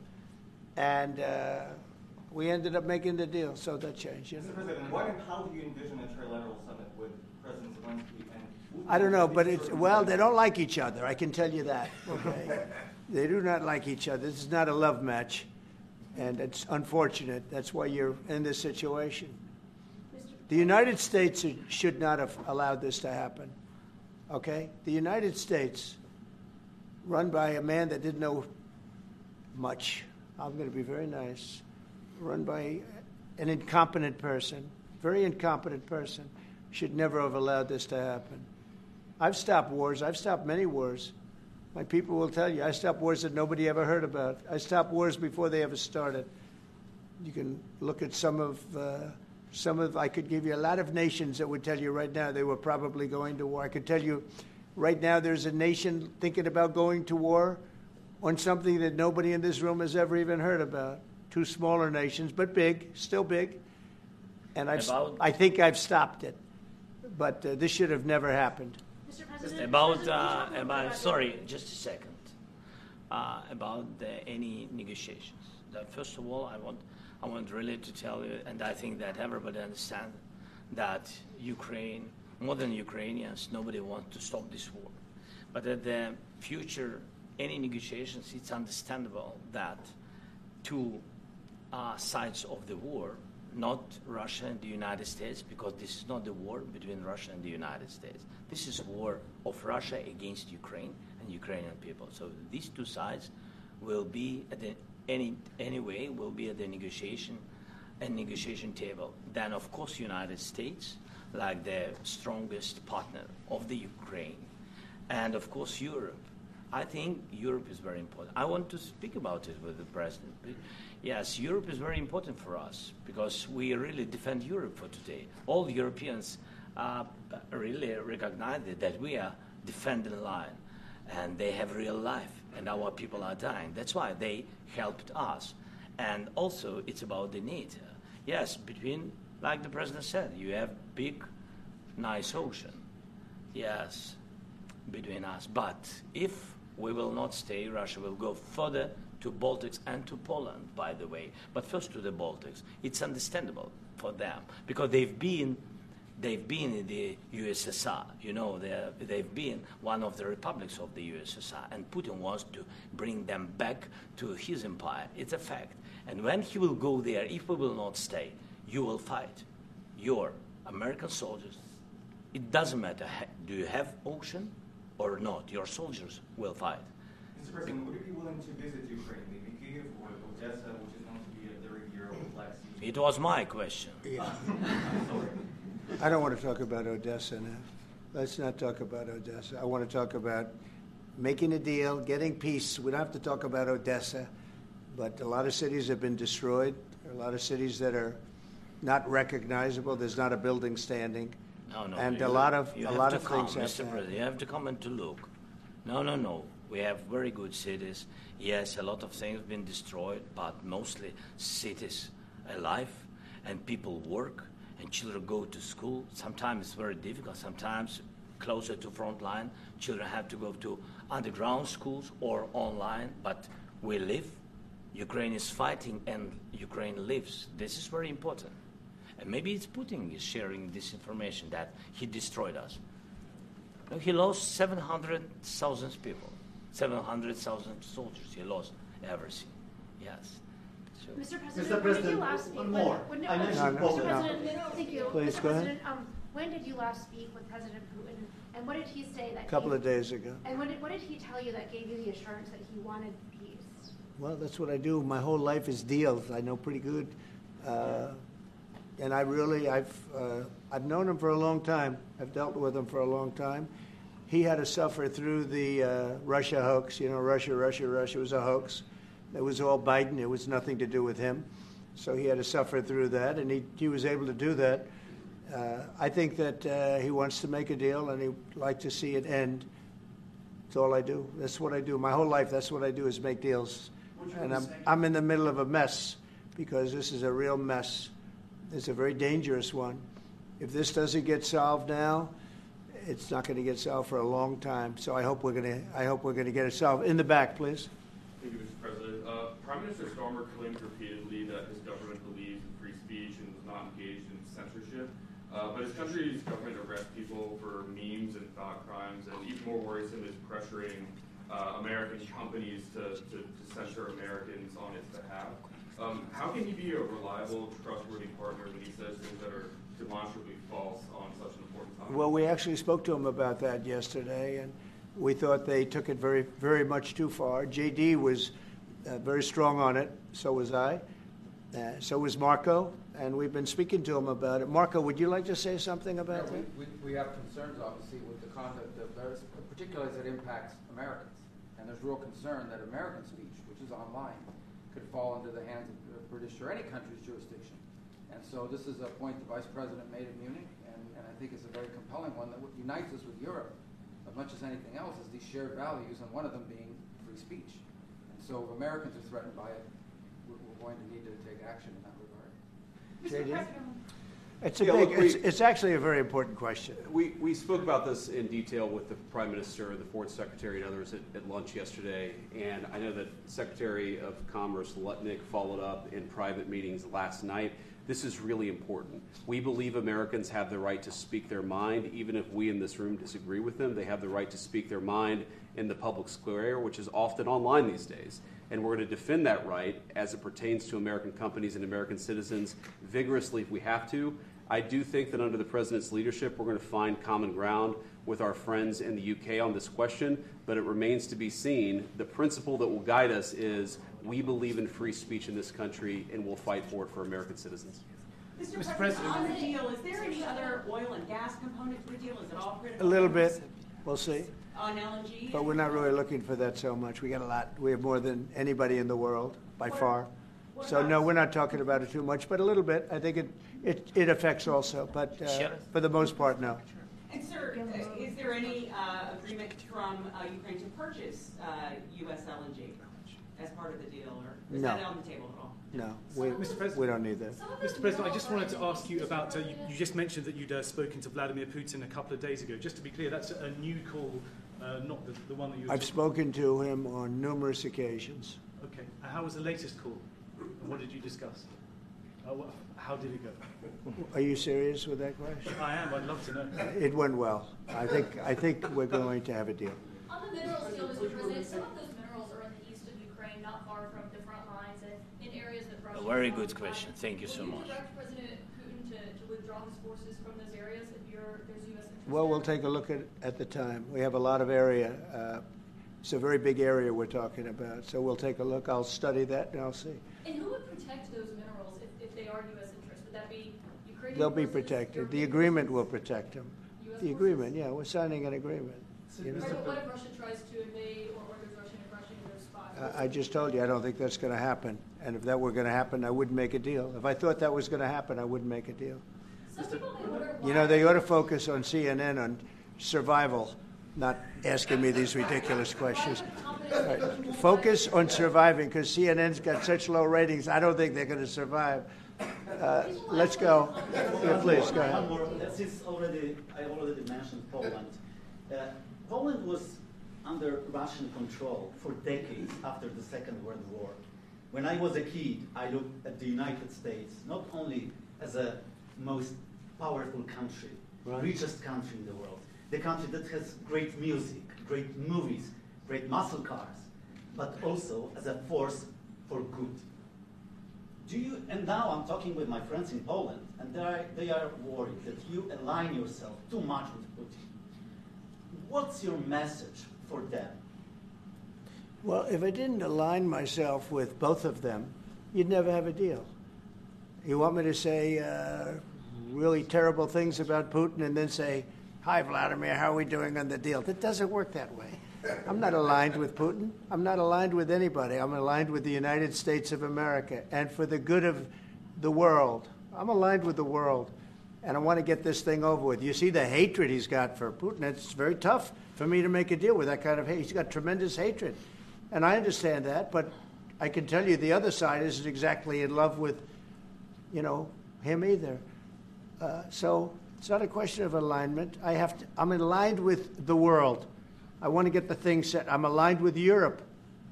Speaker 1: and uh, we ended up making the deal, so that changed. You
Speaker 11: Mister
Speaker 1: know?
Speaker 11: President, what and how do you envision a trilateral summit with President Zelensky and Putin?
Speaker 1: I don't know, but it's well, they don't like each other. I can tell you that. Okay, They do not like each other. This is not a love match, and it's unfortunate. That's why you're in this situation. The United States should not have allowed this to happen, okay? The United States, run by a man that didn't know much, I'm going to be very nice, run by an incompetent person, very incompetent person, should never have allowed this to happen. I've stopped wars. I've stopped many wars. My people will tell you, I stopped wars that nobody ever heard about. I stopped wars before they ever started. You can look at some of, uh, some of, I could give you a lot of nations that would tell you right now they were probably going to war. I could tell you right now there's a nation thinking about going to war on something that nobody in this room has ever even heard about. Two smaller nations, but big, still big. And I've,
Speaker 2: About-
Speaker 1: I think I've stopped it. But uh, this should have never happened.
Speaker 8: Mister President,
Speaker 2: About,
Speaker 8: President,
Speaker 2: uh,
Speaker 8: can you talk
Speaker 2: about,
Speaker 8: about-
Speaker 2: sorry, just a second. Uh, about the, any negotiations. That first of all, I want, I want really to tell you, and I think that everybody understands that Ukraine, more than Ukrainians, nobody wants to stop this war. But at the future, any negotiations, it's understandable that two uh, sides of the war, not Russia and the United States, because this is not the war between Russia and the United States. This is a war of Russia against Ukraine and Ukrainian people. So these two sides will be at the, any anyway will be at the negotiation and negotiation table. Then of course United States, like the strongest partner of the Ukraine, and of course Europe. I think Europe is very important. I want to speak about it with the president. Yes, Europe is very important for us because we really defend Europe for today. All Europeans uh, really recognize that we are defending the line, and they have real life, and our people are dying. That's why they helped us. And also, it's about the NATO. Yes, between, like the president said, you have big, nice ocean. Yes, between us. But if we will not stay, Russia will go further to Baltics and to Poland, by the way. But first to the Baltics. It's understandable for them because they've been, they've been in the U S S R. You know, they've been one of the republics of the U S S R, and Putin wants to bring them back to his empire. It's a fact. And when he will go there, if we will not stay, you will fight. Your American soldiers. It doesn't matter. Do you have ocean or not? Your soldiers will fight.
Speaker 11: Mister President, would you be willing to visit Ukraine, maybe Kyiv or Odessa, which is known to be a very Euro Black Sea?
Speaker 2: It was my question.
Speaker 1: Yeah.
Speaker 11: Sorry.
Speaker 1: I don't want to talk about Odessa now. Let's not talk about Odessa. I want to talk about making a deal, getting peace. We don't have to talk about Odessa, but a lot of cities have been destroyed. There are a lot of cities that are not recognizable. There's not a building standing.
Speaker 2: No, no.
Speaker 1: And
Speaker 2: you,
Speaker 1: a lot of
Speaker 2: you
Speaker 1: a
Speaker 2: have
Speaker 1: lot
Speaker 2: to
Speaker 1: of
Speaker 2: come,
Speaker 1: things have
Speaker 2: Mister
Speaker 1: to
Speaker 2: President,
Speaker 1: happen.
Speaker 2: you have to come and to look. No, no, no. We have very good cities. Yes, a lot of things have been destroyed, but mostly cities alive, and people work, and children go to school. Sometimes it's very difficult. Sometimes closer to front line, children have to go to underground schools or online. But we live. Ukraine is fighting, and Ukraine lives. This is very important. And maybe it's Putin is sharing this information that he destroyed us. No, he lost seven hundred thousand people, seven hundred thousand soldiers. He lost everything. Yes. So,
Speaker 8: Mister President,
Speaker 4: Mister
Speaker 8: when did
Speaker 4: President,
Speaker 8: you last speak
Speaker 4: one
Speaker 8: with-
Speaker 4: more.
Speaker 8: when did-
Speaker 4: I
Speaker 8: when-
Speaker 4: mentioned
Speaker 1: No, no,
Speaker 8: Mister
Speaker 1: no.
Speaker 8: President, thank you.
Speaker 1: Please,
Speaker 8: Mister
Speaker 1: go ahead.
Speaker 8: President, um, when did you last speak with President Putin, and what did he say that?
Speaker 1: A couple
Speaker 8: gave-
Speaker 1: of days ago.
Speaker 8: And what did, what did he tell you that gave you the assurance that he wanted peace?
Speaker 1: Well, that's what I do. My whole life is deals. I know pretty good. Uh, and I really, I've, uh, I've known him for a long time. I've dealt with him for a long time. He had to suffer through the uh, Russia hoax. You know, Russia, Russia, Russia was a hoax. It was all Biden. It was nothing to do with him. So he had to suffer through that, and he, he was able to do that. Uh, I think that uh, he wants to make a deal, and he'd like to see it end. That's all I do. That's what I do. My whole life, that's what I do is make deals. And I'm, I'm in the middle of a mess because this is a real mess. It's a very dangerous one. If this doesn't get solved now, it's not going to get solved for a long time. So I hope we're going to. I hope we're going to get it solved. In the back, please.
Speaker 12: Thank you, Mister President. Uh, Prime Minister Starmer claimed repeatedly that his government believes in free speech and was not engaged in censorship. Uh, but his country's government arrests people for memes and thought crimes, and even more worrisome is pressuring uh, American companies to, to, to censor Americans on its behalf. Um, how can he be a reliable, trustworthy partner when he says things that are demonstrably false on such an important topic?
Speaker 1: Well, we actually spoke to him about that yesterday, and we thought they took it very, very much too far. J D was uh, very strong on it. So was I. Uh, so was Marco, and we've been speaking to him about it. Marco, would you like to say something about
Speaker 13: Yeah,
Speaker 1: that?
Speaker 13: we, we, we have concerns, obviously, with the conduct of those, particularly as it impacts Americans. And there's real concern that American speech, which is online, could fall into the hands of the British or any country's jurisdiction. And so this is a point the Vice President made in Munich, and, and I think it's a very compelling one that unites us with Europe as much as anything else is these shared values, and one of them being free speech. And so if Americans are threatened by it, we're, we're going to need to take action in that regard.
Speaker 1: J D?
Speaker 14: Mister President.
Speaker 1: It's a
Speaker 15: Yeah,
Speaker 1: big,
Speaker 15: look, we-
Speaker 1: it's, it's actually a very important question.
Speaker 15: We, we spoke about this in detail with the Prime Minister, the Foreign Secretary, and others at, at lunch yesterday. And I know that Secretary of Commerce Lutnick followed up in private meetings last night. This is really important. We believe Americans have the right to speak their mind, even if we in this room disagree with them. They have the right to speak their mind in the public square, which is often online these days. And we're going to defend that right as it pertains to American companies and American citizens vigorously if we have to. I do think that under the President's leadership, we're going to find common ground with our friends in the U K on this question, but it remains to be seen. The principle that will guide us is we believe in free speech in this country, and we'll fight for it for American citizens.
Speaker 14: Mister
Speaker 6: Mister
Speaker 14: President,
Speaker 6: President.
Speaker 14: on the deal, is there any other oil and gas component to the deal? Is it all critical?
Speaker 1: A little bit, we'll see.
Speaker 14: On L N G?
Speaker 1: But we're not really looking for that so much. We got a lot. We have more than anybody in the world, by far. So no, we're not talking about it too much, but a little bit. I think it, it, it affects also, but uh,
Speaker 2: Sure.
Speaker 1: for the most part, no.
Speaker 14: And sir, uh, is there any uh, agreement from uh, Ukraine to purchase uh, U S L N G as part of the deal, or is
Speaker 1: No.
Speaker 14: that on the table at all?
Speaker 1: No, we,
Speaker 6: Mister President.
Speaker 1: we don't need that.
Speaker 6: Mister President, I just wanted to ask you about, uh, you, you just mentioned that you'd uh, spoken to Vladimir Putin a couple of days ago. Just to be clear, that's a new call, uh, not the, the one that you were
Speaker 1: I've
Speaker 6: talking-
Speaker 1: spoken to him on numerous occasions.
Speaker 6: Okay. And how was the latest call? And what did you discuss? Uh, wh- how did it go?
Speaker 1: Are you serious with that question?
Speaker 6: I am. I'd love to know.
Speaker 1: It went well. I think, I think we're going to have a deal.
Speaker 16: On the minerals deal, Mister President, some of those minerals are in the east of Ukraine, not far from the front lines, and in areas that Russia.
Speaker 2: A very
Speaker 16: is
Speaker 2: good
Speaker 16: occupying.
Speaker 2: question. Thank you so
Speaker 16: Will
Speaker 2: much.
Speaker 16: you direct President Putin to, to withdraw his forces from those areas if you're, there's U S interest?
Speaker 1: Well, we'll take a look at at the time. We have a lot of area. Uh, it's a very big area we're talking about. So we'll take a look. I'll study that and I'll see.
Speaker 16: And who would protect those minerals if, if they are U S interests? Would that be Ukrainian
Speaker 1: They'll be
Speaker 16: forces,
Speaker 1: protected. The
Speaker 16: European
Speaker 1: agreement
Speaker 16: forces,
Speaker 1: will protect them.
Speaker 16: U S
Speaker 1: The agreement, yeah, we're signing an agreement. You know?
Speaker 16: Right, but what if Russia tries to invade or orders Russian aggression in those spots?
Speaker 1: I I just told you, I don't think that's going to happen. And if that were going to happen, I wouldn't make a deal. If I thought that was going to happen, I wouldn't make a deal.
Speaker 16: Some people may wonder
Speaker 1: You
Speaker 16: why-
Speaker 1: know, they ought to focus on C N N on survival, not asking me these ridiculous questions. Right. Focus on surviving, because C N N's got such low ratings, I don't think they're going to survive. Uh, let's go. Yeah, please, go
Speaker 4: One
Speaker 1: ahead.
Speaker 4: more. Since already, I already mentioned Poland. Uh, Poland was under Russian control for decades after the Second World War. When I was a kid, I looked at the United States not only as a most powerful country,
Speaker 1: Right.
Speaker 4: richest country in the world, the country that has great music, great movies, great muscle cars, but also as a force for good. Do you, and now I'm talking with my friends in Poland, and they are, they are worried that you align yourself too much with Putin. What's your message for them?
Speaker 1: Well, if I didn't align myself with both of them, you'd never have a deal. You want me to say uh, really terrible things about Putin and then say, "Hi, Vladimir, how are we doing on the deal?" That doesn't work that way. I'm not aligned with Putin. I'm not aligned with anybody. I'm aligned with the United States of America. And for the good of the world, I'm aligned with the world. And I want to get this thing over with. You see the hatred he's got for Putin. It's very tough for me to make a deal with that kind of hate. He's got tremendous hatred. And I understand that, but I can tell you the other side isn't exactly in love with, you know, him either. Uh, so it's not a question of alignment. I have to, I'm aligned with the world. I want to get the thing set. I'm aligned with Europe.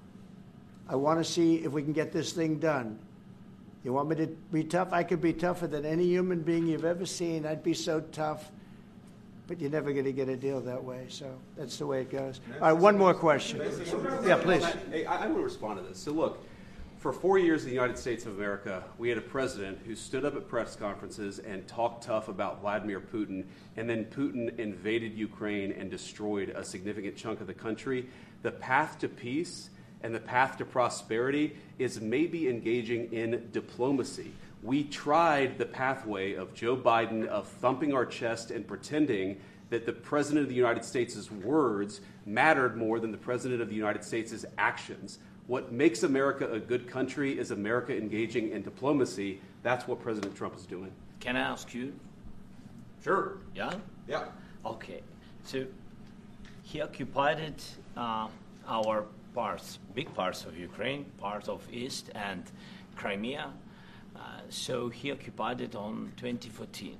Speaker 1: I want to see if we can get this thing done. You want me to be tough? I could be tougher than any human being you've ever seen. I'd be so tough. but you're never going to get a deal that way. So that's the way it goes. All right, one more question. Yeah, please.
Speaker 15: Hey, I, I want to respond to this. So look, for four years in the United States of America, we had a president who stood up at press conferences and talked tough about Vladimir Putin, and then Putin invaded Ukraine and destroyed a significant chunk of the country. The path to peace and the path to prosperity is maybe engaging in diplomacy. We tried the pathway of Joe Biden of thumping our chest and pretending that the President of the United States' words mattered more than the President of the United States' actions. What makes America a good country is America engaging in diplomacy. That's what President Trump is doing.
Speaker 2: Can I ask you?
Speaker 15: Sure.
Speaker 2: Yeah?
Speaker 15: Yeah.
Speaker 2: Okay. So he occupied uh, our parts, big parts of Ukraine, part of East and Crimea. Uh, so he occupied it on twenty fourteen.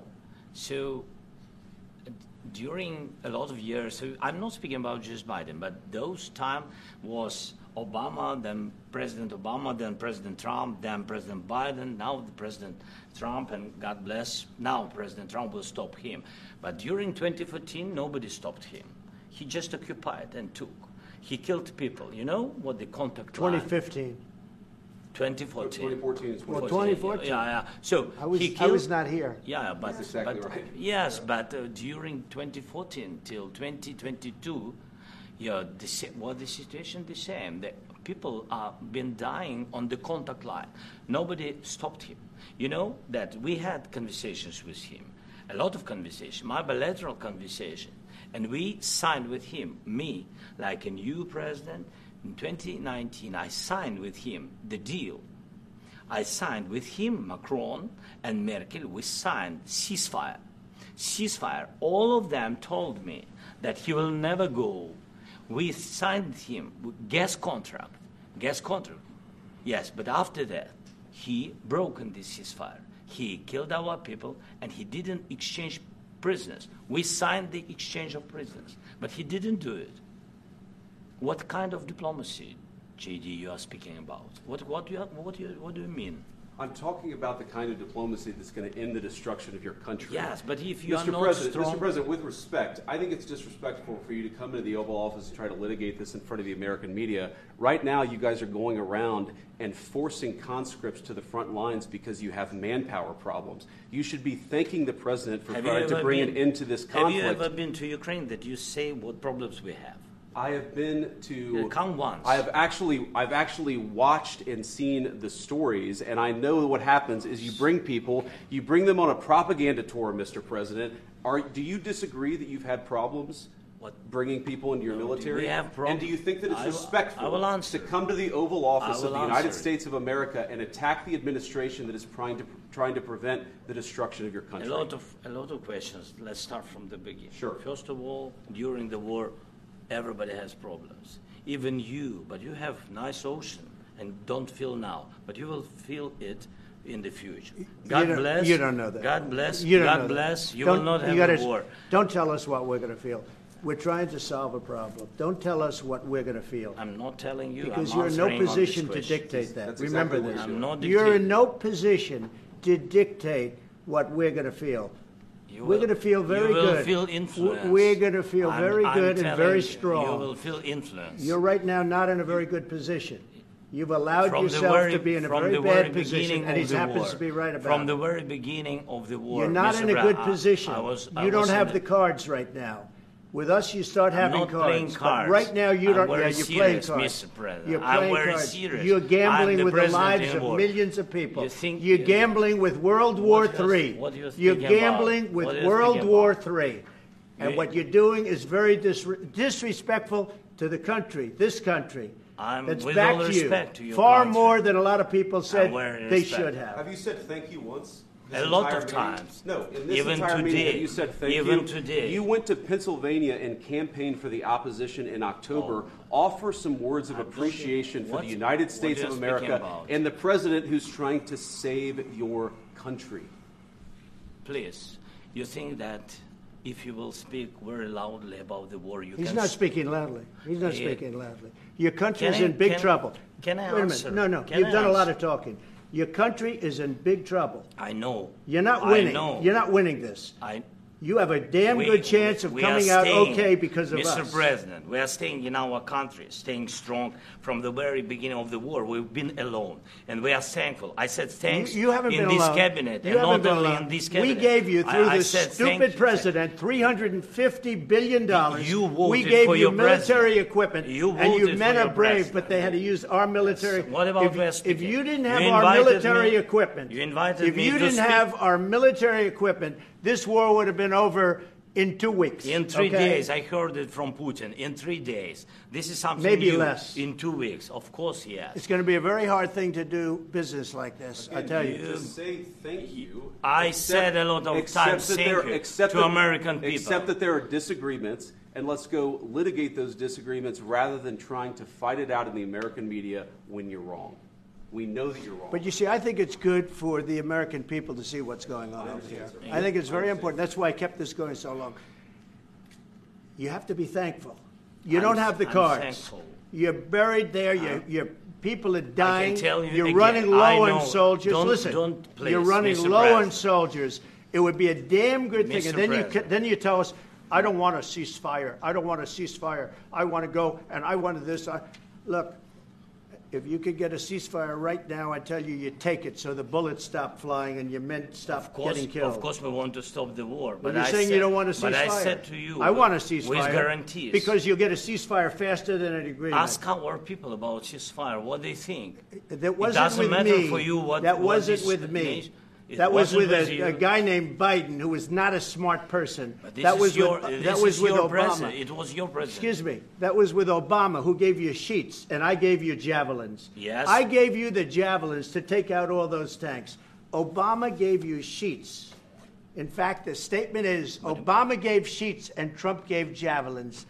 Speaker 2: So uh, during a lot of years, so I'm not speaking about just Biden, but those time was Obama, then President Obama, then President Trump, then President Biden, now the President Trump, and God bless, now President Trump will stop him. But during twenty fourteen, nobody stopped him. He just occupied and took. He killed people. You know what the contact
Speaker 1: twenty fifteen.
Speaker 2: twenty fourteen.
Speaker 15: twenty fourteen is
Speaker 1: Well, twenty fourteen.
Speaker 2: Yeah, yeah. So
Speaker 1: I was,
Speaker 2: he killed,
Speaker 1: I was not here.
Speaker 2: Yeah, but,
Speaker 15: That's exactly
Speaker 2: but
Speaker 15: right.
Speaker 2: yes, but uh, during twenty fourteen till twenty twenty-two, yeah, the sa- well, the situation the same. The people have been dying on the contact line. Nobody stopped him. You know that we had conversations with him, a lot of conversation, my bilateral conversation, and we signed with him, me, like a new president. In twenty nineteen, I signed with him the deal. I signed with him, Macron and Merkel, we signed ceasefire. Ceasefire. All of them told me that he will never go. We signed him with gas contract. Gas contract. Yes, but after that, he broken this ceasefire. He killed our people, and he didn't exchange prisoners. We signed the exchange of prisoners, but he didn't do it. What kind of diplomacy, J D, you are speaking about? What, what, do, you, what, do, you, what do you mean?
Speaker 15: I'm talking about the kind of diplomacy that's going to end the destruction of your country.
Speaker 2: Yes, but if you
Speaker 15: Mister
Speaker 2: are not
Speaker 15: President,
Speaker 2: strong...
Speaker 15: Mister President, with respect, I think it's disrespectful for you to come into the Oval Office and try to litigate this in front of the American media. Right now, you guys are going around and forcing conscripts to the front lines because you have manpower problems. You should be thanking the President for
Speaker 2: Have
Speaker 15: trying to bring
Speaker 2: been,
Speaker 15: an end to this conflict.
Speaker 2: Have you ever been to Ukraine that you say what problems we have?
Speaker 15: I have been to.
Speaker 2: Come once.
Speaker 15: I have actually, I've actually watched and seen the stories, and I know what happens is you bring people, you bring them on a propaganda tour, Mister President. Are do you disagree that you've had problems? What? Bringing people into your
Speaker 2: No,
Speaker 15: military?
Speaker 2: do we have prob-
Speaker 15: and do you think that it's
Speaker 2: I will-
Speaker 15: respectful
Speaker 2: I will answer.
Speaker 15: to come to the Oval Office
Speaker 2: I
Speaker 15: of
Speaker 2: will
Speaker 15: the United
Speaker 2: answer.
Speaker 15: States of America and attack the administration that is trying to trying to prevent the destruction of your country?
Speaker 2: A lot of a lot of questions. Let's start from the beginning.
Speaker 15: Sure.
Speaker 2: First of all, during the war, everybody has problems. Even you, but you have nice ocean and don't feel now, but you will feel it in the future. God
Speaker 1: you don't,
Speaker 2: bless.
Speaker 1: You don't know that.
Speaker 2: God bless.
Speaker 1: You don't
Speaker 2: God
Speaker 1: know
Speaker 2: bless.
Speaker 1: That.
Speaker 2: You
Speaker 1: Don't-
Speaker 2: will not have
Speaker 1: you gotta,
Speaker 2: a war.
Speaker 1: Don't tell us what we're going to feel. We're trying to solve a problem. Don't tell us what we're going to feel.
Speaker 2: I'm not telling you.
Speaker 1: Because
Speaker 2: I'm
Speaker 1: you're in no
Speaker 2: answering on this
Speaker 1: position to
Speaker 2: question.
Speaker 1: dictate that.
Speaker 15: That's
Speaker 1: Remember
Speaker 15: exactly what
Speaker 1: this.
Speaker 15: you're
Speaker 2: I'm not
Speaker 1: You're
Speaker 2: dictating.
Speaker 1: in no position to dictate what we're going to feel.
Speaker 2: You
Speaker 1: We're
Speaker 2: will-
Speaker 1: going to feel very
Speaker 2: you will
Speaker 1: good.
Speaker 2: feel
Speaker 1: W-
Speaker 2: influenced.
Speaker 1: We're going to feel
Speaker 2: I'm-
Speaker 1: very
Speaker 2: I'm
Speaker 1: good and
Speaker 2: telling
Speaker 1: very
Speaker 2: you,
Speaker 1: strong.
Speaker 2: You will feel influence.
Speaker 1: You're right now not in a very good position. You've allowed
Speaker 2: From the
Speaker 1: yourself
Speaker 2: very-
Speaker 1: to be in a
Speaker 2: from
Speaker 1: very
Speaker 2: the very
Speaker 1: bad position,
Speaker 2: beginning
Speaker 1: and he
Speaker 2: of the
Speaker 1: happens
Speaker 2: war.
Speaker 1: to be right about
Speaker 2: From
Speaker 1: it.
Speaker 2: the very beginning of the war.
Speaker 1: You're not
Speaker 2: Mister
Speaker 1: in a
Speaker 2: Brown,
Speaker 1: good
Speaker 2: I-
Speaker 1: position.
Speaker 2: I was- I
Speaker 1: you don't
Speaker 2: was in
Speaker 1: have
Speaker 2: the-
Speaker 1: the cards right now. With us, you start
Speaker 2: I'm
Speaker 1: having
Speaker 2: not
Speaker 1: cards.
Speaker 2: playing
Speaker 1: But
Speaker 2: cards.
Speaker 1: right now, you
Speaker 2: I'm
Speaker 1: don't.
Speaker 2: very
Speaker 1: Yeah, you're playing
Speaker 2: serious,
Speaker 1: cards.
Speaker 2: Mister President.
Speaker 1: You're
Speaker 2: I'm
Speaker 1: playing
Speaker 2: very
Speaker 1: cards.
Speaker 2: serious.
Speaker 1: You're
Speaker 2: I'm
Speaker 1: gambling
Speaker 2: the
Speaker 1: with the
Speaker 2: president
Speaker 1: lives
Speaker 2: in
Speaker 1: of
Speaker 2: war.
Speaker 1: millions of people.
Speaker 2: You think-
Speaker 1: you're
Speaker 2: you-
Speaker 1: gambling with World War
Speaker 2: What you-
Speaker 1: Three.
Speaker 2: what you
Speaker 1: You're
Speaker 2: thinking about?
Speaker 1: gambling with
Speaker 2: What you
Speaker 1: World
Speaker 2: thinking
Speaker 1: War
Speaker 2: about?
Speaker 1: Three, and
Speaker 2: You-
Speaker 1: what you're doing is very disre- disrespectful to the country, this country.
Speaker 2: I'm-
Speaker 1: That's
Speaker 2: with
Speaker 1: back
Speaker 2: all
Speaker 1: to
Speaker 2: respect
Speaker 1: you.
Speaker 2: to your
Speaker 1: Far
Speaker 2: country.
Speaker 1: more than a lot of people said
Speaker 2: very
Speaker 1: they
Speaker 2: respect.
Speaker 1: should have.
Speaker 15: Have you said thank you once? This
Speaker 2: A lot
Speaker 15: entire
Speaker 2: of
Speaker 15: meeting?
Speaker 2: times.
Speaker 15: No, in this
Speaker 2: Even
Speaker 15: entire meeting,
Speaker 2: today.
Speaker 15: have you said thank
Speaker 2: Even
Speaker 15: you?
Speaker 2: today.
Speaker 15: You went to Pennsylvania and campaigned for the opposition in October. Offer some words of
Speaker 2: I'm talking-
Speaker 15: appreciation for
Speaker 2: what-
Speaker 15: the United
Speaker 2: what
Speaker 15: States
Speaker 2: are
Speaker 15: of
Speaker 2: you
Speaker 15: America
Speaker 2: speaking about?
Speaker 15: and the president who's trying to save your country.
Speaker 2: Please, you think that if you will speak very loudly about the war, you
Speaker 1: He's
Speaker 2: can...
Speaker 1: not
Speaker 2: s-
Speaker 1: speaking loudly. He's not
Speaker 2: Yeah.
Speaker 1: speaking loudly. Your country
Speaker 2: Can
Speaker 1: is
Speaker 2: I-
Speaker 1: in big
Speaker 2: can-
Speaker 1: trouble.
Speaker 2: can I
Speaker 1: Wait a
Speaker 2: answer?
Speaker 1: minute. No, no.
Speaker 2: Can
Speaker 1: You've
Speaker 2: I
Speaker 1: done a lot
Speaker 2: answer?
Speaker 1: of talking. Your country is in big trouble.
Speaker 2: I know.
Speaker 1: You're not
Speaker 2: I
Speaker 1: winning.
Speaker 2: know.
Speaker 1: You're not winning this.
Speaker 2: I,
Speaker 1: you have a damn
Speaker 2: We-
Speaker 1: good chance of
Speaker 2: we are
Speaker 1: coming out
Speaker 2: staying,
Speaker 1: okay because of
Speaker 2: Mister
Speaker 1: us.
Speaker 2: President, we are staying in our country, staying strong from the very beginning of the war. We've been alone, and we are thankful. I said thanks
Speaker 1: You, you haven't
Speaker 2: in
Speaker 1: been
Speaker 2: this
Speaker 1: alone.
Speaker 2: cabinet,
Speaker 1: You
Speaker 2: and
Speaker 1: haven't
Speaker 2: not
Speaker 1: been
Speaker 2: only
Speaker 1: alone.
Speaker 2: in this
Speaker 1: We
Speaker 2: cabinet.
Speaker 1: gave you, through
Speaker 2: I, I
Speaker 1: the
Speaker 2: said thank
Speaker 1: stupid
Speaker 2: you.
Speaker 1: president, three hundred fifty billion dollars.
Speaker 2: You
Speaker 1: we
Speaker 2: voted
Speaker 1: gave
Speaker 2: for
Speaker 1: you
Speaker 2: your
Speaker 1: military
Speaker 2: president.
Speaker 1: equipment,
Speaker 2: You
Speaker 1: and you
Speaker 2: voted
Speaker 1: men
Speaker 2: for
Speaker 1: are
Speaker 2: your
Speaker 1: brave,
Speaker 2: president.
Speaker 1: but they had to use our military.
Speaker 2: What about
Speaker 1: if,
Speaker 2: West
Speaker 1: if
Speaker 2: speaking?
Speaker 1: you didn't
Speaker 2: You
Speaker 1: have our
Speaker 2: invited
Speaker 1: military
Speaker 2: me-
Speaker 1: equipment,
Speaker 2: you invited
Speaker 1: if
Speaker 2: me
Speaker 1: you
Speaker 2: to
Speaker 1: didn't
Speaker 2: speak.
Speaker 1: have our military equipment, this war would have been over in two weeks.
Speaker 2: In three
Speaker 1: okay?
Speaker 2: days, I heard it from Putin. In three days, this is something
Speaker 1: Maybe
Speaker 2: new.
Speaker 1: less.
Speaker 2: In two weeks, of course, yes.
Speaker 1: It's going to be a very hard thing to do business like this. I tell you.
Speaker 15: To say thank you.
Speaker 2: I
Speaker 15: except-
Speaker 2: said a lot of
Speaker 15: except
Speaker 2: times
Speaker 15: that
Speaker 2: thank
Speaker 15: there-
Speaker 2: you
Speaker 15: except
Speaker 2: to
Speaker 15: that-
Speaker 2: American people.
Speaker 15: Except that there are disagreements, and let's go litigate those disagreements rather than trying to fight it out in the American media when you're wrong. We know that you're wrong.
Speaker 1: But you see, I think it's good for the American people to see what's going on over here. I think it's very important. That's why I kept this going so long. You have to be thankful. You
Speaker 2: I'm-
Speaker 1: don't have the
Speaker 2: I'm
Speaker 1: cards.
Speaker 2: thankful.
Speaker 1: You're buried there. Your your people are dying.
Speaker 2: tell you
Speaker 1: You're
Speaker 2: again,
Speaker 1: running
Speaker 2: I
Speaker 1: low
Speaker 2: know.
Speaker 1: on soldiers.
Speaker 2: Don't-
Speaker 1: Listen,
Speaker 2: don't, please,
Speaker 1: you're running
Speaker 2: Mister
Speaker 1: low on
Speaker 2: President.
Speaker 1: soldiers. It would be a damn good thing.
Speaker 2: Mister
Speaker 1: And then you
Speaker 2: President.
Speaker 1: then you tell us, I don't want a ceasefire. I don't want a ceasefire. I want to go and I wanted this. I, look. If you could get a ceasefire right now, I tell you, you take it so the bullets stop flying and your men stop
Speaker 2: Of course,
Speaker 1: getting killed.
Speaker 2: of course, we want to stop the war.
Speaker 1: But
Speaker 2: But
Speaker 1: you're
Speaker 2: I
Speaker 1: saying
Speaker 2: said,
Speaker 1: you don't want a ceasefire.
Speaker 2: But I said to you,
Speaker 1: I want a ceasefire.
Speaker 2: with guarantees.
Speaker 1: Because you'll get a ceasefire faster than an agreement.
Speaker 2: Ask our people about ceasefire. What they think.
Speaker 1: That wasn't
Speaker 2: it doesn't
Speaker 1: with
Speaker 2: matter
Speaker 1: me.
Speaker 2: for you what.
Speaker 1: that
Speaker 2: what
Speaker 1: wasn't
Speaker 2: this
Speaker 1: with me.
Speaker 2: nation- it
Speaker 1: That was
Speaker 2: wasn't
Speaker 1: with
Speaker 2: you.
Speaker 1: a, a guy named Biden who was not a smart person.
Speaker 2: But this
Speaker 1: that
Speaker 2: is
Speaker 1: was
Speaker 2: your,
Speaker 1: with,
Speaker 2: this
Speaker 1: that was
Speaker 2: is
Speaker 1: with
Speaker 2: your
Speaker 1: Obama.
Speaker 2: president. It was your president.
Speaker 1: Excuse me. That was with Obama, who gave you sheets, and I gave you javelins.
Speaker 2: Yes.
Speaker 1: I gave you the javelins to take out all those tanks. Obama gave you sheets. In fact, the statement is Obama gave sheets and Trump gave javelins.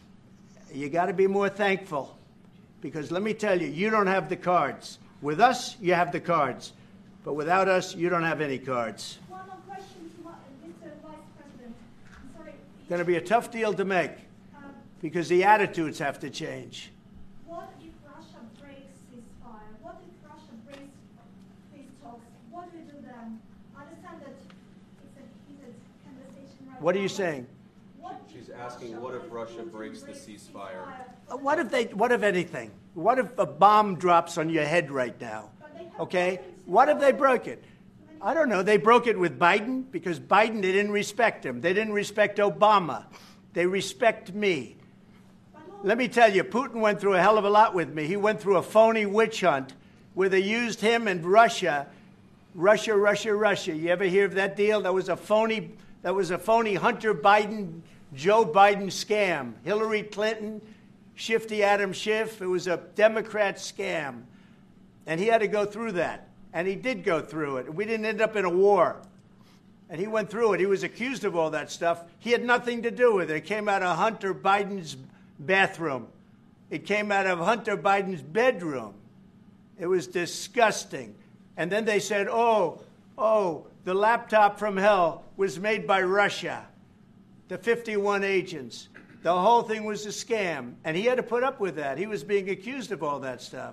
Speaker 1: You got to be more thankful, because let me tell you, you don't have the cards. With us, you have the cards. But without us, you don't have any cards.
Speaker 9: One more question to uh, Mister Vice President. I'm sorry.
Speaker 1: Going to be a tough deal to make,
Speaker 9: Um,
Speaker 1: because the attitudes have to change.
Speaker 9: what if Russia breaks ceasefire? What if Russia breaks peace talks? What do we do then? I understand that it's a heated conversation right
Speaker 1: What are
Speaker 9: now,
Speaker 1: you
Speaker 9: but
Speaker 1: saying?
Speaker 9: what if
Speaker 15: She's asking, what if Russia breaks the ceasefire?
Speaker 1: Uh, What if they? What if anything? What if a bomb drops on your head right now? Okay. What if they broke it? I don't know. They broke it with Biden because Biden, they didn't respect him. They didn't respect Obama. They respect me. Let me tell you, Putin went through a hell of a lot with me. He went through a phony witch hunt where they used him and Russia, Russia, Russia, Russia. You ever hear of that deal? That was a phony. That was a phony Hunter Biden, Joe Biden scam. Hillary Clinton, Shifty Adam Schiff. It was a Democrat scam. And he had to go through that. And he did go through it. We didn't end up in a war. And he went through it. He was accused of all that stuff. He had nothing to do with it. It came out of Hunter Biden's bathroom. It came out of Hunter Biden's bedroom. It was disgusting. And then they said, oh, oh, the laptop from hell was made by Russia, the fifty-one agents. The whole thing was a scam. And he had to put up with that. He was being accused of all that stuff.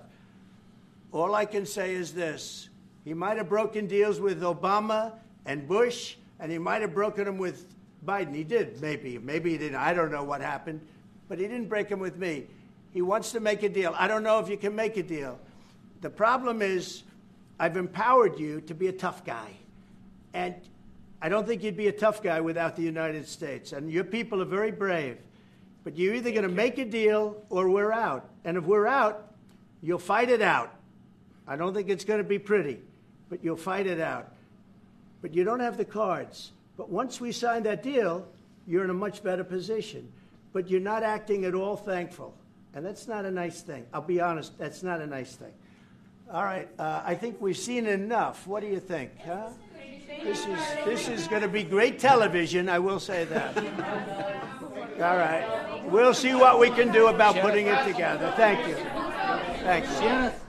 Speaker 1: All I can say is this. He might have broken deals with Obama and Bush, and he might have broken them with Biden. He did, maybe. Maybe he didn't. I don't know what happened. But he didn't break them with me. He wants to make a deal. I don't know if you can make a deal. The problem is I've empowered you to be a tough guy. And I don't think you'd be a tough guy without the United States. And your people are very brave. But you're either going to make a deal or we're out. And if we're out, you'll fight it out. I don't think it's going to be pretty, but you'll fight it out. But you don't have the cards. But once we sign that deal, you're in a much better position. But you're not acting at all thankful. And that's not a nice thing. I'll be honest, that's not a nice thing. All right, uh, I think we've seen enough. What do you think? Huh? This is, this is going to be great television, I will say that. All right. We'll see what we can do about putting it together. Thank you. Thanks.